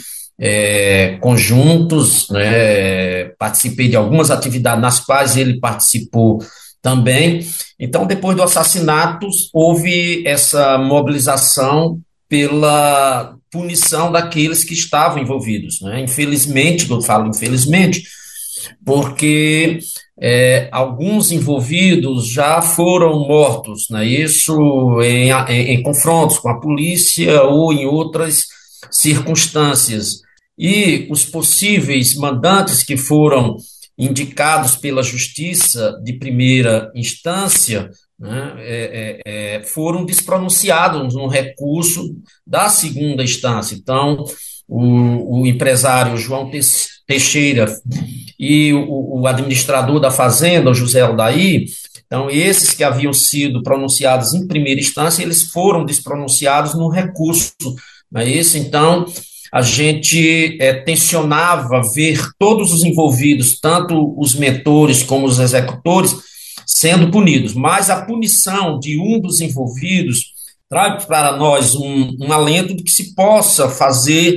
conjuntos, né, participei de algumas atividades nas quais ele participou também. Então, depois do assassinato, houve essa mobilização pela punição daqueles que estavam envolvidos, né? Infelizmente, eu falo infelizmente, porque alguns envolvidos já foram mortos, né? Em confrontos com a polícia ou em outras circunstâncias. E os possíveis mandantes que foram indicados pela justiça de primeira instância, né, foram despronunciados no recurso da segunda instância. Então, o empresário João Teixeira e o administrador da fazenda, o José Aldair, então, esses que haviam sido pronunciados em primeira instância, eles foram despronunciados no recurso. Não é isso? Então, a gente tensionava ver todos os envolvidos, tanto os mentores como os executores, sendo punidos. Mas a punição de um dos envolvidos traz para nós um alento de que se possa fazer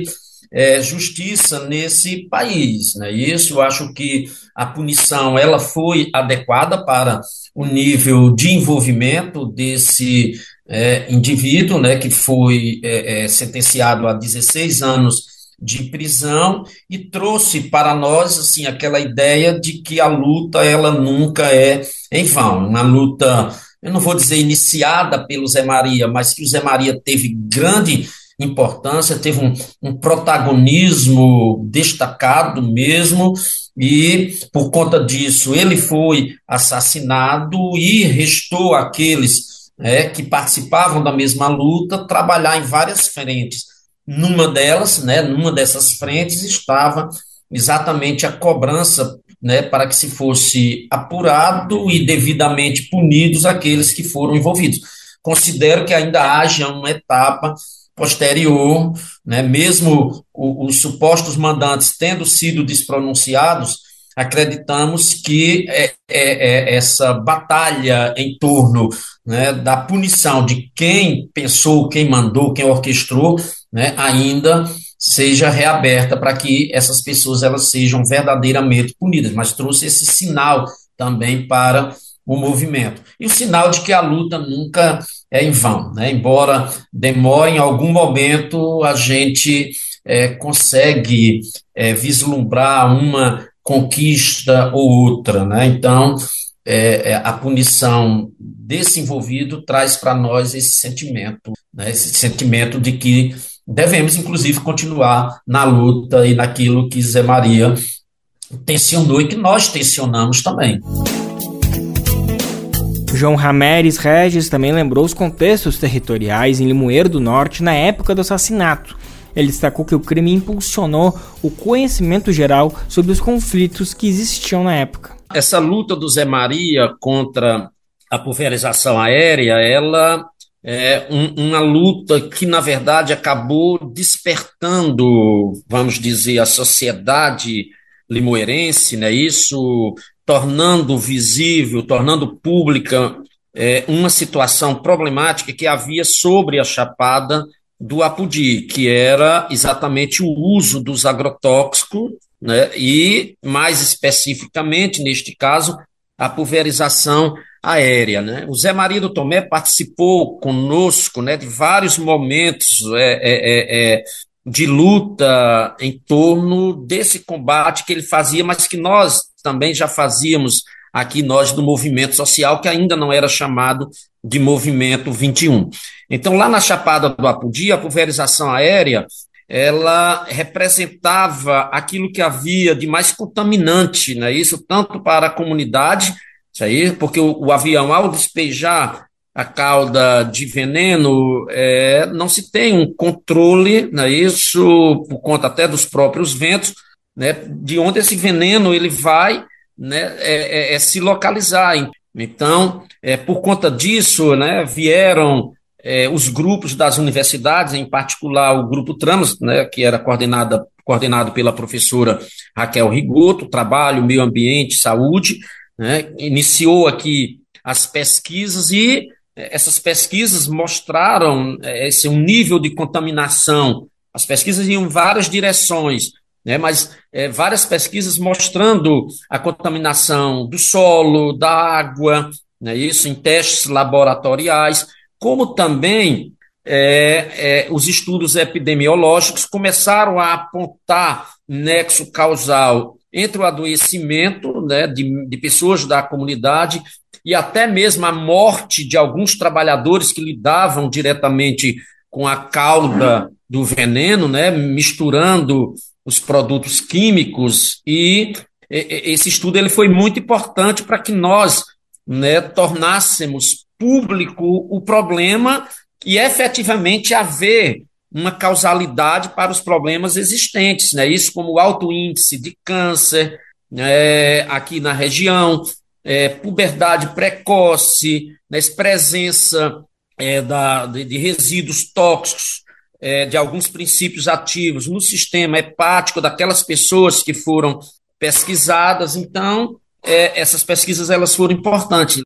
justiça nesse país. Né? Isso, eu acho que a punição ela foi adequada para o nível de envolvimento desse indivíduo, né, que foi sentenciado a 16 anos de prisão e trouxe para nós assim, aquela ideia de que a luta ela nunca é em vão. Uma luta, eu não vou dizer iniciada pelo Zé Maria, mas que o Zé Maria teve grande importância, teve um protagonismo destacado mesmo, e por conta disso ele foi assassinado e restou aqueles que participavam da mesma luta trabalhar em várias frentes. Numa delas, né, numa dessas frentes estava exatamente a cobrança, né, para que se fosse apurado e devidamente punidos aqueles que foram envolvidos. Considero que ainda haja uma etapa posterior, né, mesmo os supostos mandantes tendo sido despronunciados, acreditamos que essa batalha em torno, né, da punição de quem pensou, quem mandou, quem orquestrou, né, ainda seja reaberta para que essas pessoas elas sejam verdadeiramente punidas, mas trouxe esse sinal também para o movimento. E o sinal de que a luta nunca é em vão, né? Embora demore, em algum momento a gente consegue vislumbrar uma conquista ou outra, né? Então, a punição desse envolvido traz para nós esse sentimento, né? Esse sentimento de que devemos, inclusive, continuar na luta e naquilo que Zé Maria tensionou e que nós tensionamos também. João Rameres Regis também lembrou os contextos territoriais em Limoeiro do Norte na época do assassinato. Ele destacou que o crime impulsionou o conhecimento geral sobre os conflitos que existiam na época. Essa luta do Zé Maria contra a pulverização aérea, ela é uma luta que, na verdade, acabou despertando, vamos dizer, a sociedade limoeirense, né? Isso tornando visível, tornando pública uma situação problemática que havia sobre a Chapada do Apodi, que era exatamente o uso dos agrotóxicos né, e, mais especificamente, neste caso, a pulverização aérea, né? O Zé Maria do Tomé participou conosco, né, de vários momentos de luta em torno desse combate que ele fazia, mas que nós também já fazíamos aqui, nós do movimento social, que ainda não era chamado de Movimento 21. Então, lá na Chapada do Apodi, a pulverização aérea, ela representava aquilo que havia de mais contaminante, né? Isso tanto para a comunidade, isso aí, porque o avião, ao despejar a cauda de veneno, não se tem um controle, né? Isso por conta até dos próprios ventos, né? De onde esse veneno ele vai, né? Se localizar. Então, por conta disso, né? Vieram os grupos das universidades, em particular o Grupo Tramos, né, que era coordenado pela professora Raquel Rigoto, Trabalho, Meio Ambiente, Saúde, né, iniciou aqui as pesquisas e essas pesquisas mostraram um nível de contaminação. As pesquisas iam em várias direções, né, mas várias pesquisas mostrando a contaminação do solo, da água, né, isso em testes laboratoriais, como também os estudos epidemiológicos começaram a apontar nexo causal entre o adoecimento, né, de pessoas da comunidade e até mesmo a morte de alguns trabalhadores que lidavam diretamente com a cauda do veneno, né, misturando os produtos químicos, e esse estudo ele foi muito importante para que nós, né, tornássemos público o problema e efetivamente haver uma causalidade para os problemas existentes, né? Isso como o alto índice de câncer, aqui na região, puberdade precoce, né? Presença de resíduos tóxicos, de alguns princípios ativos no sistema hepático daquelas pessoas que foram pesquisadas. Então, essas pesquisas elas foram importantes.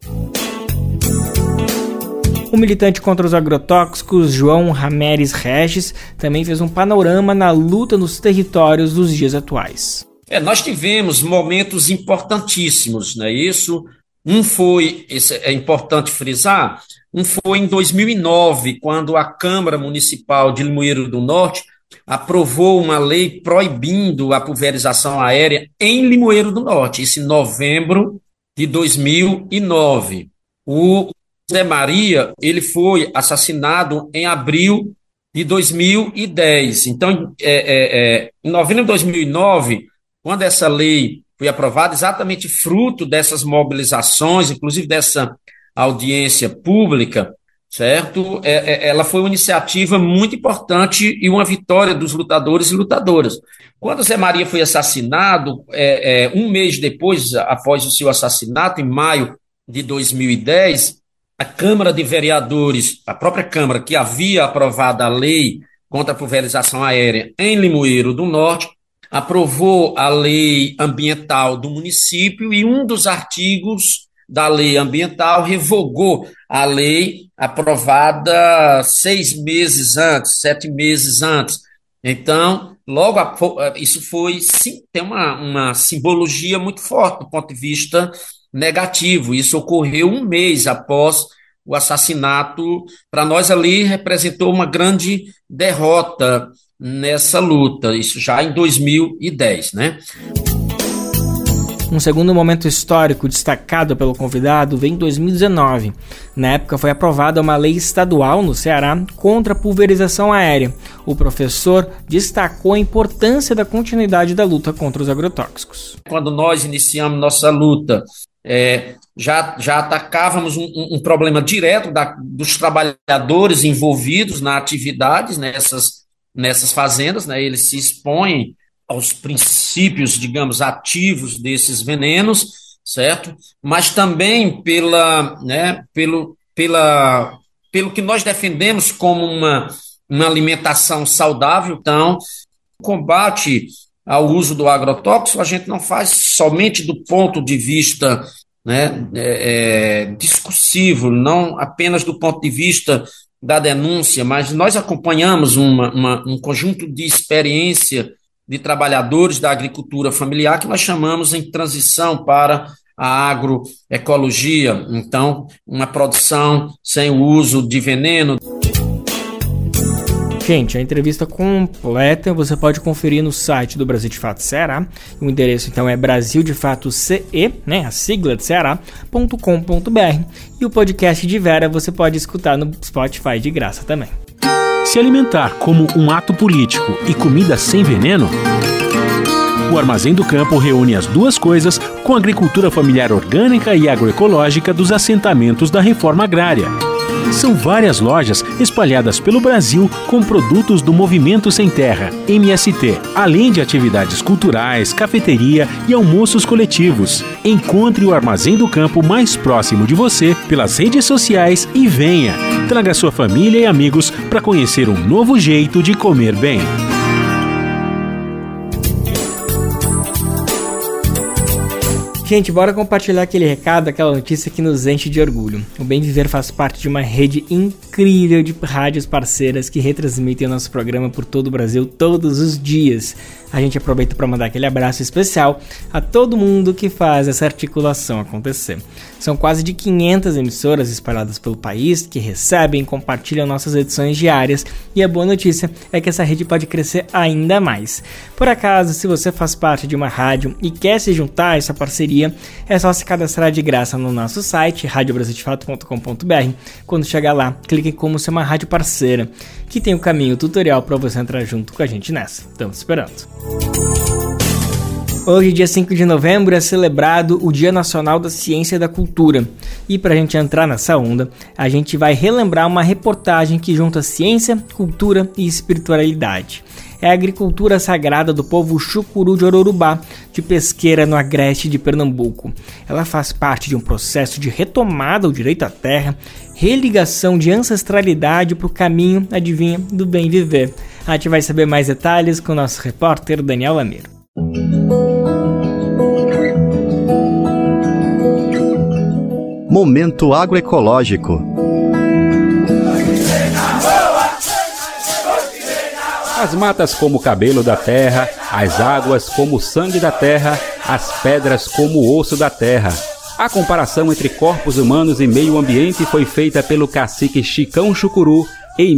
O militante contra os agrotóxicos, João Rameres Regis, também fez um panorama na luta nos territórios dos dias atuais. Nós tivemos momentos importantíssimos, não é isso? Esse é importante frisar, foi em 2009, quando a Câmara Municipal de Limoeiro do Norte aprovou uma lei proibindo a pulverização aérea em Limoeiro do Norte, isso em novembro de 2009. O Zé Maria, ele foi assassinado em abril de 2010. Então, em novembro de 2009, quando essa lei foi aprovada, exatamente fruto dessas mobilizações, inclusive dessa audiência pública, certo? Ela foi uma iniciativa muito importante e uma vitória dos lutadores e lutadoras. Quando o Zé Maria foi assassinado, um mês depois, após o seu assassinato, em maio de 2010, a Câmara de Vereadores, a própria Câmara que havia aprovado a lei contra a pulverização aérea em Limoeiro do Norte, aprovou a lei ambiental do município e um dos artigos da lei ambiental revogou a lei aprovada 6 meses antes, 7 meses antes. Então, isso tem uma simbologia muito forte do ponto de vista negativo. Isso ocorreu um mês após o assassinato. Para nós ali representou uma grande derrota nessa luta, isso já em 2010, né? Um segundo momento histórico destacado pelo convidado vem em 2019. Na época foi aprovada uma lei estadual no Ceará contra a pulverização aérea. O professor destacou a importância da continuidade da luta contra os agrotóxicos. Quando nós iniciamos nossa luta, já atacávamos um problema direto dos trabalhadores envolvidos na atividade nessas fazendas, né? Eles se expõem aos princípios, digamos, ativos desses venenos, certo? Mas também pelo que nós defendemos como uma alimentação saudável. Então, o combate ao uso do agrotóxico a gente não faz somente do ponto de vista, né, discursivo, não apenas do ponto de vista da denúncia, mas nós acompanhamos um conjunto de experiência de trabalhadores da agricultura familiar, que nós chamamos em transição para a agroecologia. Então, uma produção sem o uso de veneno. Gente, a entrevista completa você pode conferir no site do Brasil de Fato Ceará. O endereço então é brasildefatoce, né, a sigla de ceará.com.br. E o podcast de Vera você pode escutar no Spotify de graça também. Se alimentar como um ato político e comida sem veneno? O Armazém do Campo reúne as duas coisas com a agricultura familiar orgânica e agroecológica dos assentamentos da reforma agrária. São várias lojas espalhadas pelo Brasil com produtos do Movimento Sem Terra, MST, além de atividades culturais, cafeteria e almoços coletivos. Encontre o Armazém do Campo mais próximo de você pelas redes sociais e venha. Traga sua família e amigos para conhecer um novo jeito de comer bem. Gente, bora compartilhar aquele recado, aquela notícia que nos enche de orgulho. O Bem Viver faz parte de uma rede incrível de rádios parceiras que retransmitem o nosso programa por todo o Brasil todos os dias. A gente aproveita para mandar aquele abraço especial a todo mundo que faz essa articulação acontecer. São quase de 500 emissoras espalhadas pelo país que recebem e compartilham nossas edições diárias, e a boa notícia é que essa rede pode crescer ainda mais. Por acaso, se você faz parte de uma rádio e quer se juntar a essa parceria, é só se cadastrar de graça no nosso site, radiobrasildefato.com.br. Quando chegar lá, clique em como ser uma rádio parceira, que tem o caminho tutorial para você entrar junto com a gente nessa. Estamos esperando. Hoje, dia 5 de novembro, é celebrado o Dia Nacional da Ciência e da Cultura. E para a gente entrar nessa onda, a gente vai relembrar uma reportagem que junta ciência, cultura e espiritualidade. É a agricultura sagrada do povo Chucuru de Ororubá, de Pesqueira, no agreste de Pernambuco. Ela faz parte de um processo de retomada ao direito à terra, religação de ancestralidade para o caminho, adivinha, do bem viver. A gente vai saber mais detalhes com o nosso repórter Daniel Lamiro. Momento agroecológico. As matas como o cabelo da terra, as águas como o sangue da terra, as pedras como o osso da terra. A comparação entre corpos humanos e meio ambiente foi feita pelo cacique Chicão Chucuru em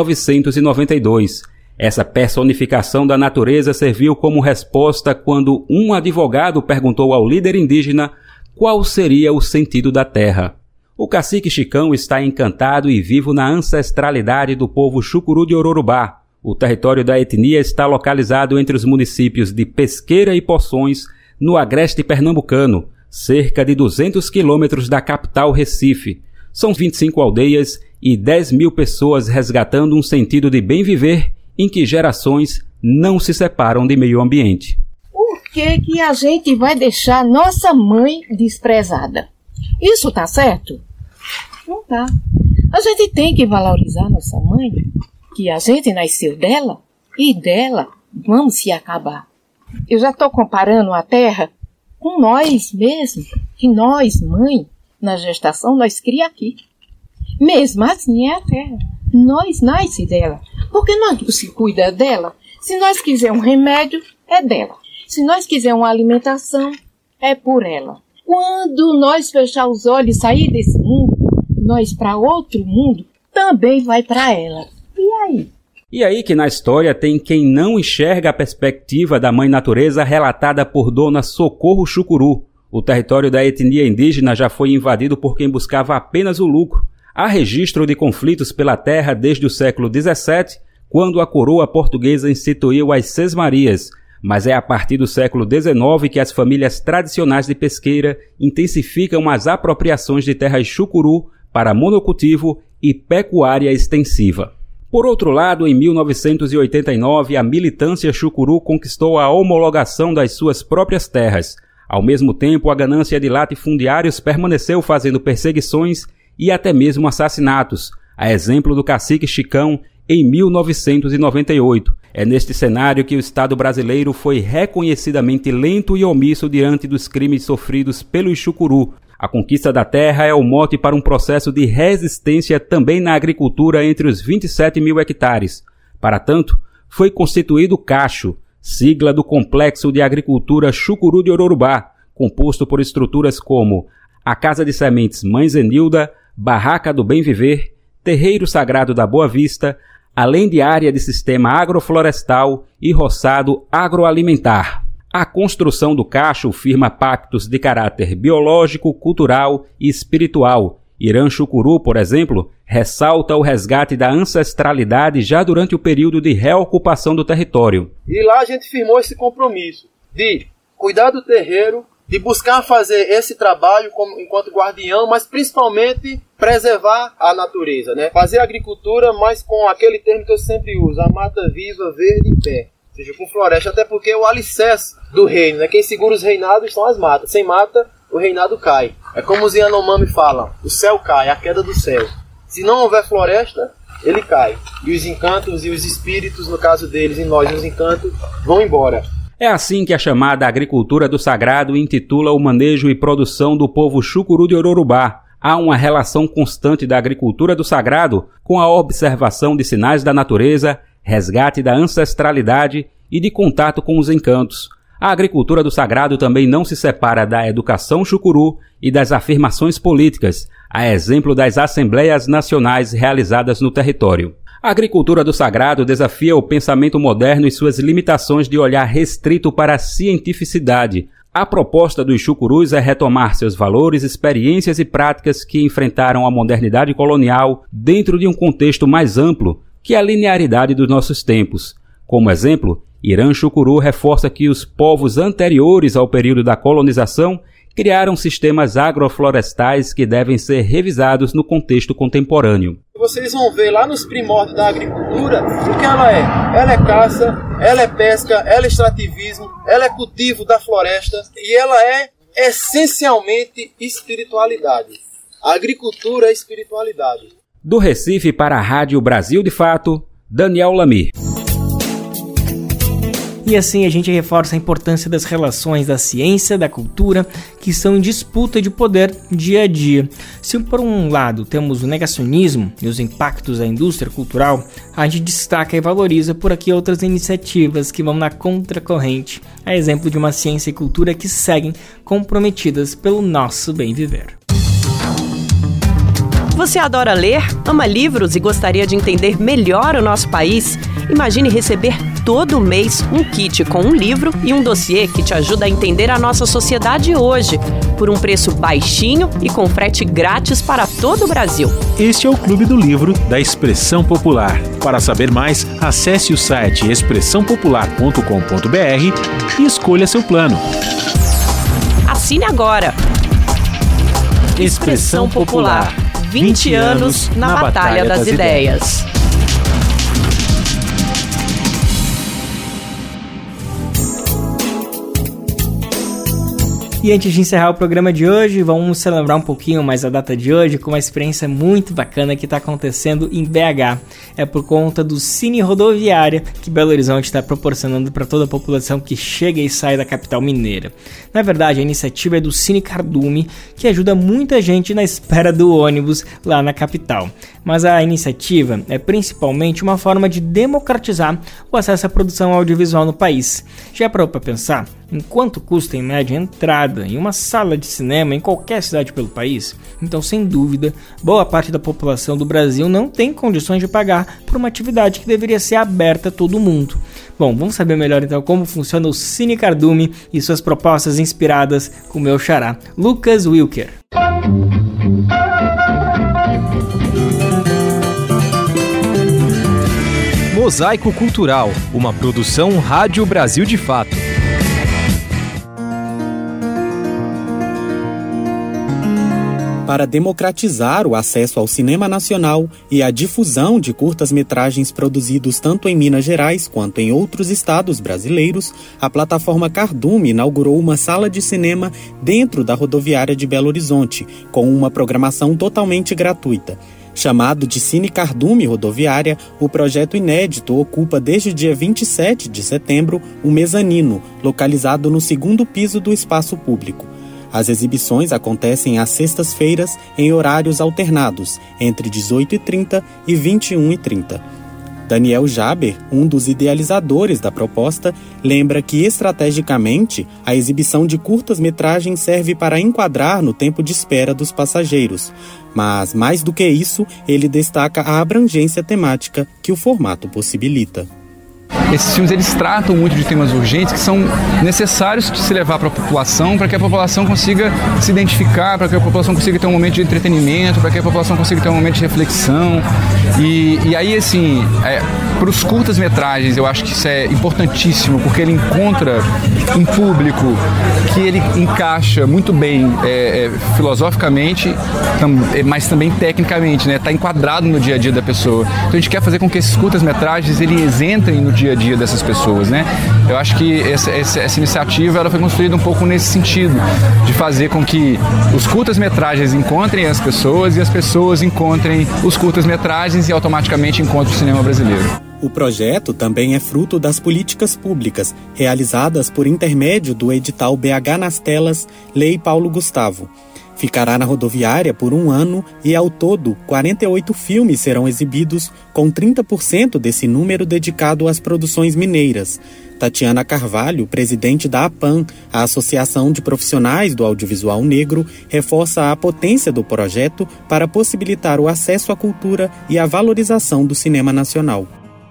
1992. Essa personificação da natureza serviu como resposta quando um advogado perguntou ao líder indígena qual seria o sentido da terra. O cacique Chicão está encantado e vivo na ancestralidade do povo Chucuru de Ororubá. O território da etnia está localizado entre os municípios de Pesqueira e Poções, no agreste pernambucano, cerca de 200 quilômetros da capital Recife. São 25 aldeias e 10 mil pessoas resgatando um sentido de bem viver em que gerações não se separam de meio ambiente. Por que a gente vai deixar nossa mãe desprezada? Isso tá certo? Não tá. A gente tem que valorizar nossa mãe, que a gente nasceu dela e dela vamos se acabar. Eu já estou comparando a terra com nós mesmos, que nós, mãe, na gestação, nós cria aqui. Mesmo assim é a terra. Nós nasce dela. Porque nós não se cuida dela. Se nós quiser um remédio, é dela. Se nós quiser uma alimentação, é por ela. Quando nós fechar os olhos e sair desse mundo, nós para outro mundo, também vai para ela. E aí? E aí que na história tem quem não enxerga a perspectiva da mãe natureza relatada por Dona Socorro Chucuru. O território da etnia indígena já foi invadido por quem buscava apenas o lucro. Há registro de conflitos pela terra desde o século XVII, quando a coroa portuguesa instituiu as sesmarias, mas é a partir do século XIX que as famílias tradicionais de Pesqueira intensificam as apropriações de terras Chucuru para monocultivo e pecuária extensiva. Por outro lado, em 1989, a militância Chucuru conquistou a homologação das suas próprias terras. Ao mesmo tempo, a ganância de latifundiários permaneceu fazendo perseguições e até mesmo assassinatos, a exemplo do cacique Chicão em 1998. É neste cenário que o Estado brasileiro foi reconhecidamente lento e omisso diante dos crimes sofridos pelos Chucuru. A conquista da terra é o mote para um processo de resistência também na agricultura entre os 27 mil hectares. Para tanto, foi constituído o Cacho, sigla do Complexo de Agricultura Chucuru de Ororubá, composto por estruturas como a Casa de Sementes Mãe Zenilda, Barraca do Bem Viver, Terreiro Sagrado da Boa Vista, além de área de sistema agroflorestal e roçado agroalimentar. A construção do cacho firma pactos de caráter biológico, cultural e espiritual. Irã Chucuru, por exemplo, ressalta o resgate da ancestralidade já durante o período de reocupação do território. E lá a gente firmou esse compromisso de cuidar do terreiro, de buscar fazer esse trabalho enquanto guardião, mas principalmente preservar a natureza, né? Fazer agricultura, mas com aquele termo que eu sempre uso, a mata viva, verde em pé. Ou seja, com floresta, até porque é o alicerce do reino, né? Quem segura os reinados são as matas. Sem mata, o reinado cai. É como os Yanomami falam, o céu cai, a queda do céu. Se não houver floresta, ele cai. E os encantos e os espíritos, no caso deles e nós, os encantos, vão embora. É assim que a chamada agricultura do sagrado intitula o manejo e produção do povo chucuru de Ororubá. Há uma relação constante da agricultura do sagrado com a observação de sinais da natureza, resgate da ancestralidade e de contato com os encantos. A agricultura do sagrado também não se separa da educação chucuru e das afirmações políticas, a exemplo das assembleias nacionais realizadas no território. A agricultura do sagrado desafia o pensamento moderno e suas limitações de olhar restrito para a cientificidade. A proposta dos chucurus é retomar seus valores, experiências e práticas que enfrentaram a modernidade colonial dentro de um contexto mais amplo que a linearidade dos nossos tempos. Como exemplo, Irã Chucuru reforça que os povos anteriores ao período da colonização criaram sistemas agroflorestais que devem ser revisados no contexto contemporâneo. Vocês vão ver lá nos primórdios da agricultura o que ela é. Ela é caça, ela é pesca, ela é extrativismo, ela é cultivo da floresta e ela é essencialmente espiritualidade. A agricultura é espiritualidade. Do Recife para a Rádio Brasil de Fato, Daniel Lamir. E assim a gente reforça a importância das relações da ciência, da cultura, que estão em disputa de poder dia a dia. Se por um lado temos o negacionismo e os impactos da indústria cultural, a gente destaca e valoriza por aqui outras iniciativas que vão na contracorrente, a exemplo de uma ciência e cultura que seguem comprometidas pelo nosso bem viver. Você adora ler, ama livros e gostaria de entender melhor o nosso país? Imagine receber todo mês um kit com um livro e um dossiê que te ajuda a entender a nossa sociedade hoje, por um preço baixinho e com frete grátis para todo o Brasil. Este é o Clube do Livro da Expressão Popular. Para saber mais, acesse o site expressãopopular.com.br e escolha seu plano. Assine agora! Expressão Popular. 20 anos na Batalha das Ideias. E antes de encerrar o programa de hoje, vamos celebrar um pouquinho mais a data de hoje com uma experiência muito bacana que está acontecendo em BH. É por conta do Cine Rodoviária que Belo Horizonte está proporcionando para toda a população que chega e sai da capital mineira. Na verdade, a iniciativa é do Cine Cardume, que ajuda muita gente na espera do ônibus lá na capital. Mas a iniciativa é principalmente uma forma de democratizar o acesso à produção audiovisual no país. Já parou para pensar em quanto custa em média a entrada em uma sala de cinema em qualquer cidade pelo país? Então, sem dúvida, boa parte da população do Brasil não tem condições de pagar por uma atividade que deveria ser aberta a todo mundo. Bom, vamos saber melhor então como funciona o Cine Cardume e suas propostas inspiradas com o meu xará, Lucas Wilker. Mosaico Cultural, uma produção Rádio Brasil de Fato. Para democratizar o acesso ao cinema nacional e a difusão de curtas-metragens produzidos tanto em Minas Gerais quanto em outros estados brasileiros, a plataforma Cardume inaugurou uma sala de cinema dentro da rodoviária de Belo Horizonte, com uma programação totalmente gratuita. Chamado de Cine Cardume Rodoviária, o projeto inédito ocupa desde o dia 27 de setembro um mezanino, localizado no segundo piso do espaço público. As exibições acontecem às sextas-feiras em horários alternados, entre 18h30 e 21h30. Daniel Jaber, um dos idealizadores da proposta, lembra que, estrategicamente, a exibição de curtas-metragens serve para enquadrar no tempo de espera dos passageiros. Mas, mais do que isso, ele destaca a abrangência temática que o formato possibilita. Esses filmes eles tratam muito de temas urgentes que são necessários de se levar para a população, para que a população consiga se identificar, para que a população consiga ter um momento de entretenimento, para que a população consiga ter um momento de reflexão. E aí, assim, para os curtas-metragens, eu acho que isso é importantíssimo, porque ele encontra um público que ele encaixa muito bem filosoficamente, mas também tecnicamente, né? Está enquadrado no dia a dia da pessoa. Então a gente quer fazer com que esses curtas-metragens eles entrem no dia a dia dessas pessoas, né? Eu acho que essa iniciativa ela foi construída um pouco nesse sentido, de fazer com que os curtas-metragens encontrem as pessoas e as pessoas encontrem os curtas-metragens e automaticamente encontrem o cinema brasileiro. O projeto também é fruto das políticas públicas realizadas por intermédio do edital BH nas Telas, Lei Paulo Gustavo. Ficará na rodoviária por 1 ano e, ao todo, 48 filmes serão exibidos, com 30% desse número dedicado às produções mineiras. Tatiana Carvalho, presidente da APAN, a Associação de Profissionais do Audiovisual Negro, reforça a potência do projeto para possibilitar o acesso à cultura e a valorização do cinema nacional.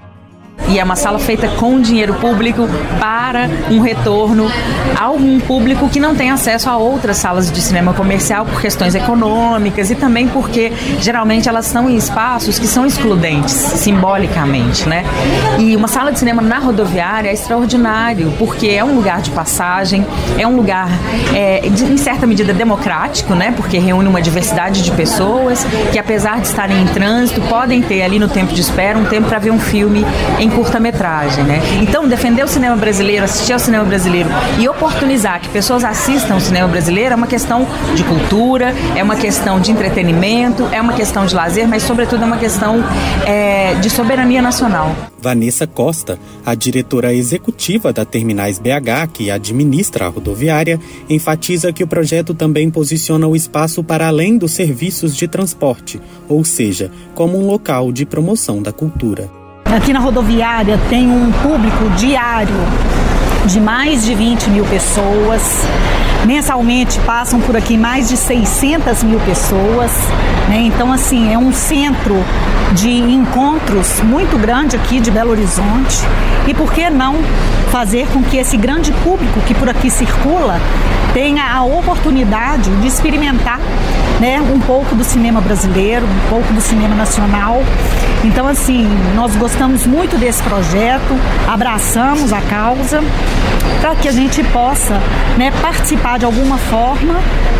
E é uma sala feita com dinheiro público para um retorno a um público que não tem acesso a outras salas de cinema comercial por questões econômicas e também porque geralmente elas estão em espaços que são excludentes, simbolicamente, né? E uma sala de cinema na rodoviária é extraordinário porque é um lugar de passagem, é um lugar em certa medida democrático, né? Porque reúne uma diversidade de pessoas que, apesar de estarem em trânsito, podem ter ali no tempo de espera um tempo para ver um filme em curta-metragem, né? Então, defender o cinema brasileiro, assistir ao cinema brasileiro e oportunizar que pessoas assistam ao cinema brasileiro é uma questão de cultura, é uma questão de entretenimento, é uma questão de lazer, mas, sobretudo, é uma questão de soberania nacional. Vanessa Costa, a diretora executiva da Terminais BH, que administra a rodoviária, enfatiza que o projeto também posiciona o espaço para além dos serviços de transporte, ou seja, como um local de promoção da cultura. Aqui na rodoviária tem um público diário de mais de 20 mil pessoas. Mensalmente passam por aqui mais de 600 mil pessoas, né? Então, assim, é um centro de encontros muito grande aqui de Belo Horizonte. E por que não fazer com que esse grande público que por aqui circula tenha a oportunidade de experimentar, né, um pouco do cinema brasileiro, um pouco do cinema nacional. Então, assim, nós gostamos muito desse projeto, abraçamos a causa para que a gente possa, né, participar de alguma forma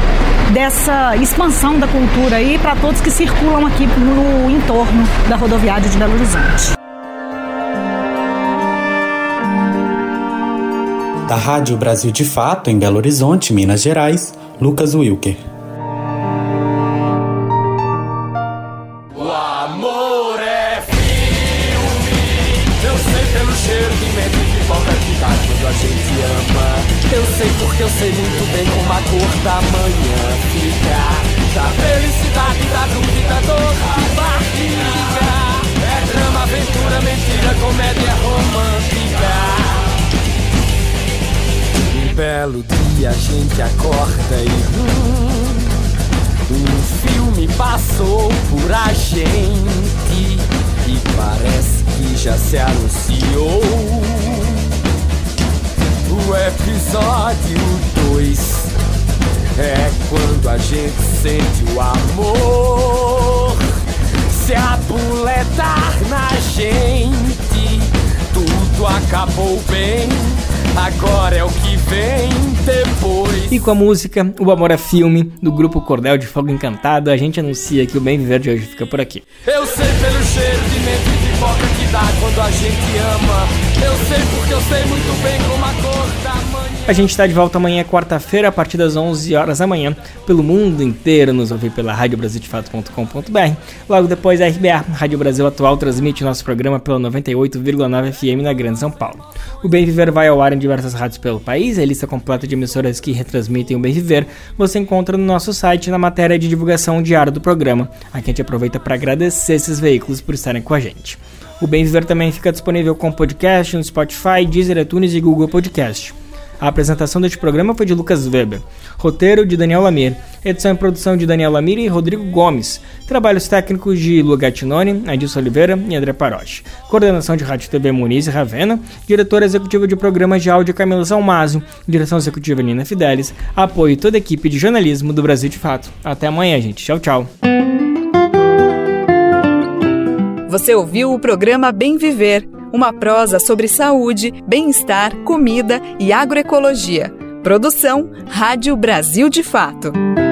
dessa expansão da cultura aí para todos que circulam aqui no entorno da rodoviária de Belo Horizonte. Da Rádio Brasil de Fato, em Belo Horizonte, Minas Gerais, Lucas Wilker. O amor é filme, eu sei pelo cheiro de menta e pipoca que dá quando a gente ama. Eu sei porque eu sei muito bem como a cor da manhã fica. Da felicidade, da dúvida, dor, da barriga. É drama, aventura, mentira, comédia romântica. Um belo dia a gente acorda e um filme passou por a gente e parece que já se anunciou. O episódio 2 é quando a gente sente o amor se apuletar na gente. Tudo acabou bem, agora é o que vem depois. E com a música O Amor é Filme, do grupo Cordel de Fogo Encantado, a gente anuncia que o Bem Viver de hoje fica por aqui. Eu sei pelo cheiro de menta e pipoca que dá quando a gente ama. Eu sei porque eu sei muito bem como a cor da manhã. A gente está de volta amanhã, quarta-feira, a partir das 11 horas da manhã, pelo mundo inteiro, nos ouvir pela radiobrasildefato.com.br. Logo depois, a RBA, Rádio Brasil Atual, transmite nosso programa pela 98,9 FM na Grande São Paulo. O Bem Viver vai ao ar em diversas rádios pelo país. A lista completa de emissoras que retransmitem o Bem Viver você encontra no nosso site, na matéria de divulgação diária do programa. Aqui a gente aproveita para agradecer esses veículos por estarem com a gente. O Bem Viver também fica disponível com podcast no Spotify, Deezer, iTunes e Google Podcast. A apresentação deste programa foi de Lucas Weber, roteiro de Daniel Lamir, edição e produção de Daniel Lamir e Rodrigo Gomes, trabalhos técnicos de Lu Gattinoni, Adilson Oliveira e André Paroche, coordenação de Rádio TV Muniz e Ravena, diretora executiva de programas de áudio Camila Salmásio, direção executiva Nina Fidelis, apoio toda a equipe de jornalismo do Brasil de Fato. Até amanhã, gente. Tchau, tchau. Você ouviu o programa Bem Viver, uma prosa sobre saúde, bem-estar, comida e agroecologia. Produção Rádio Brasil de Fato.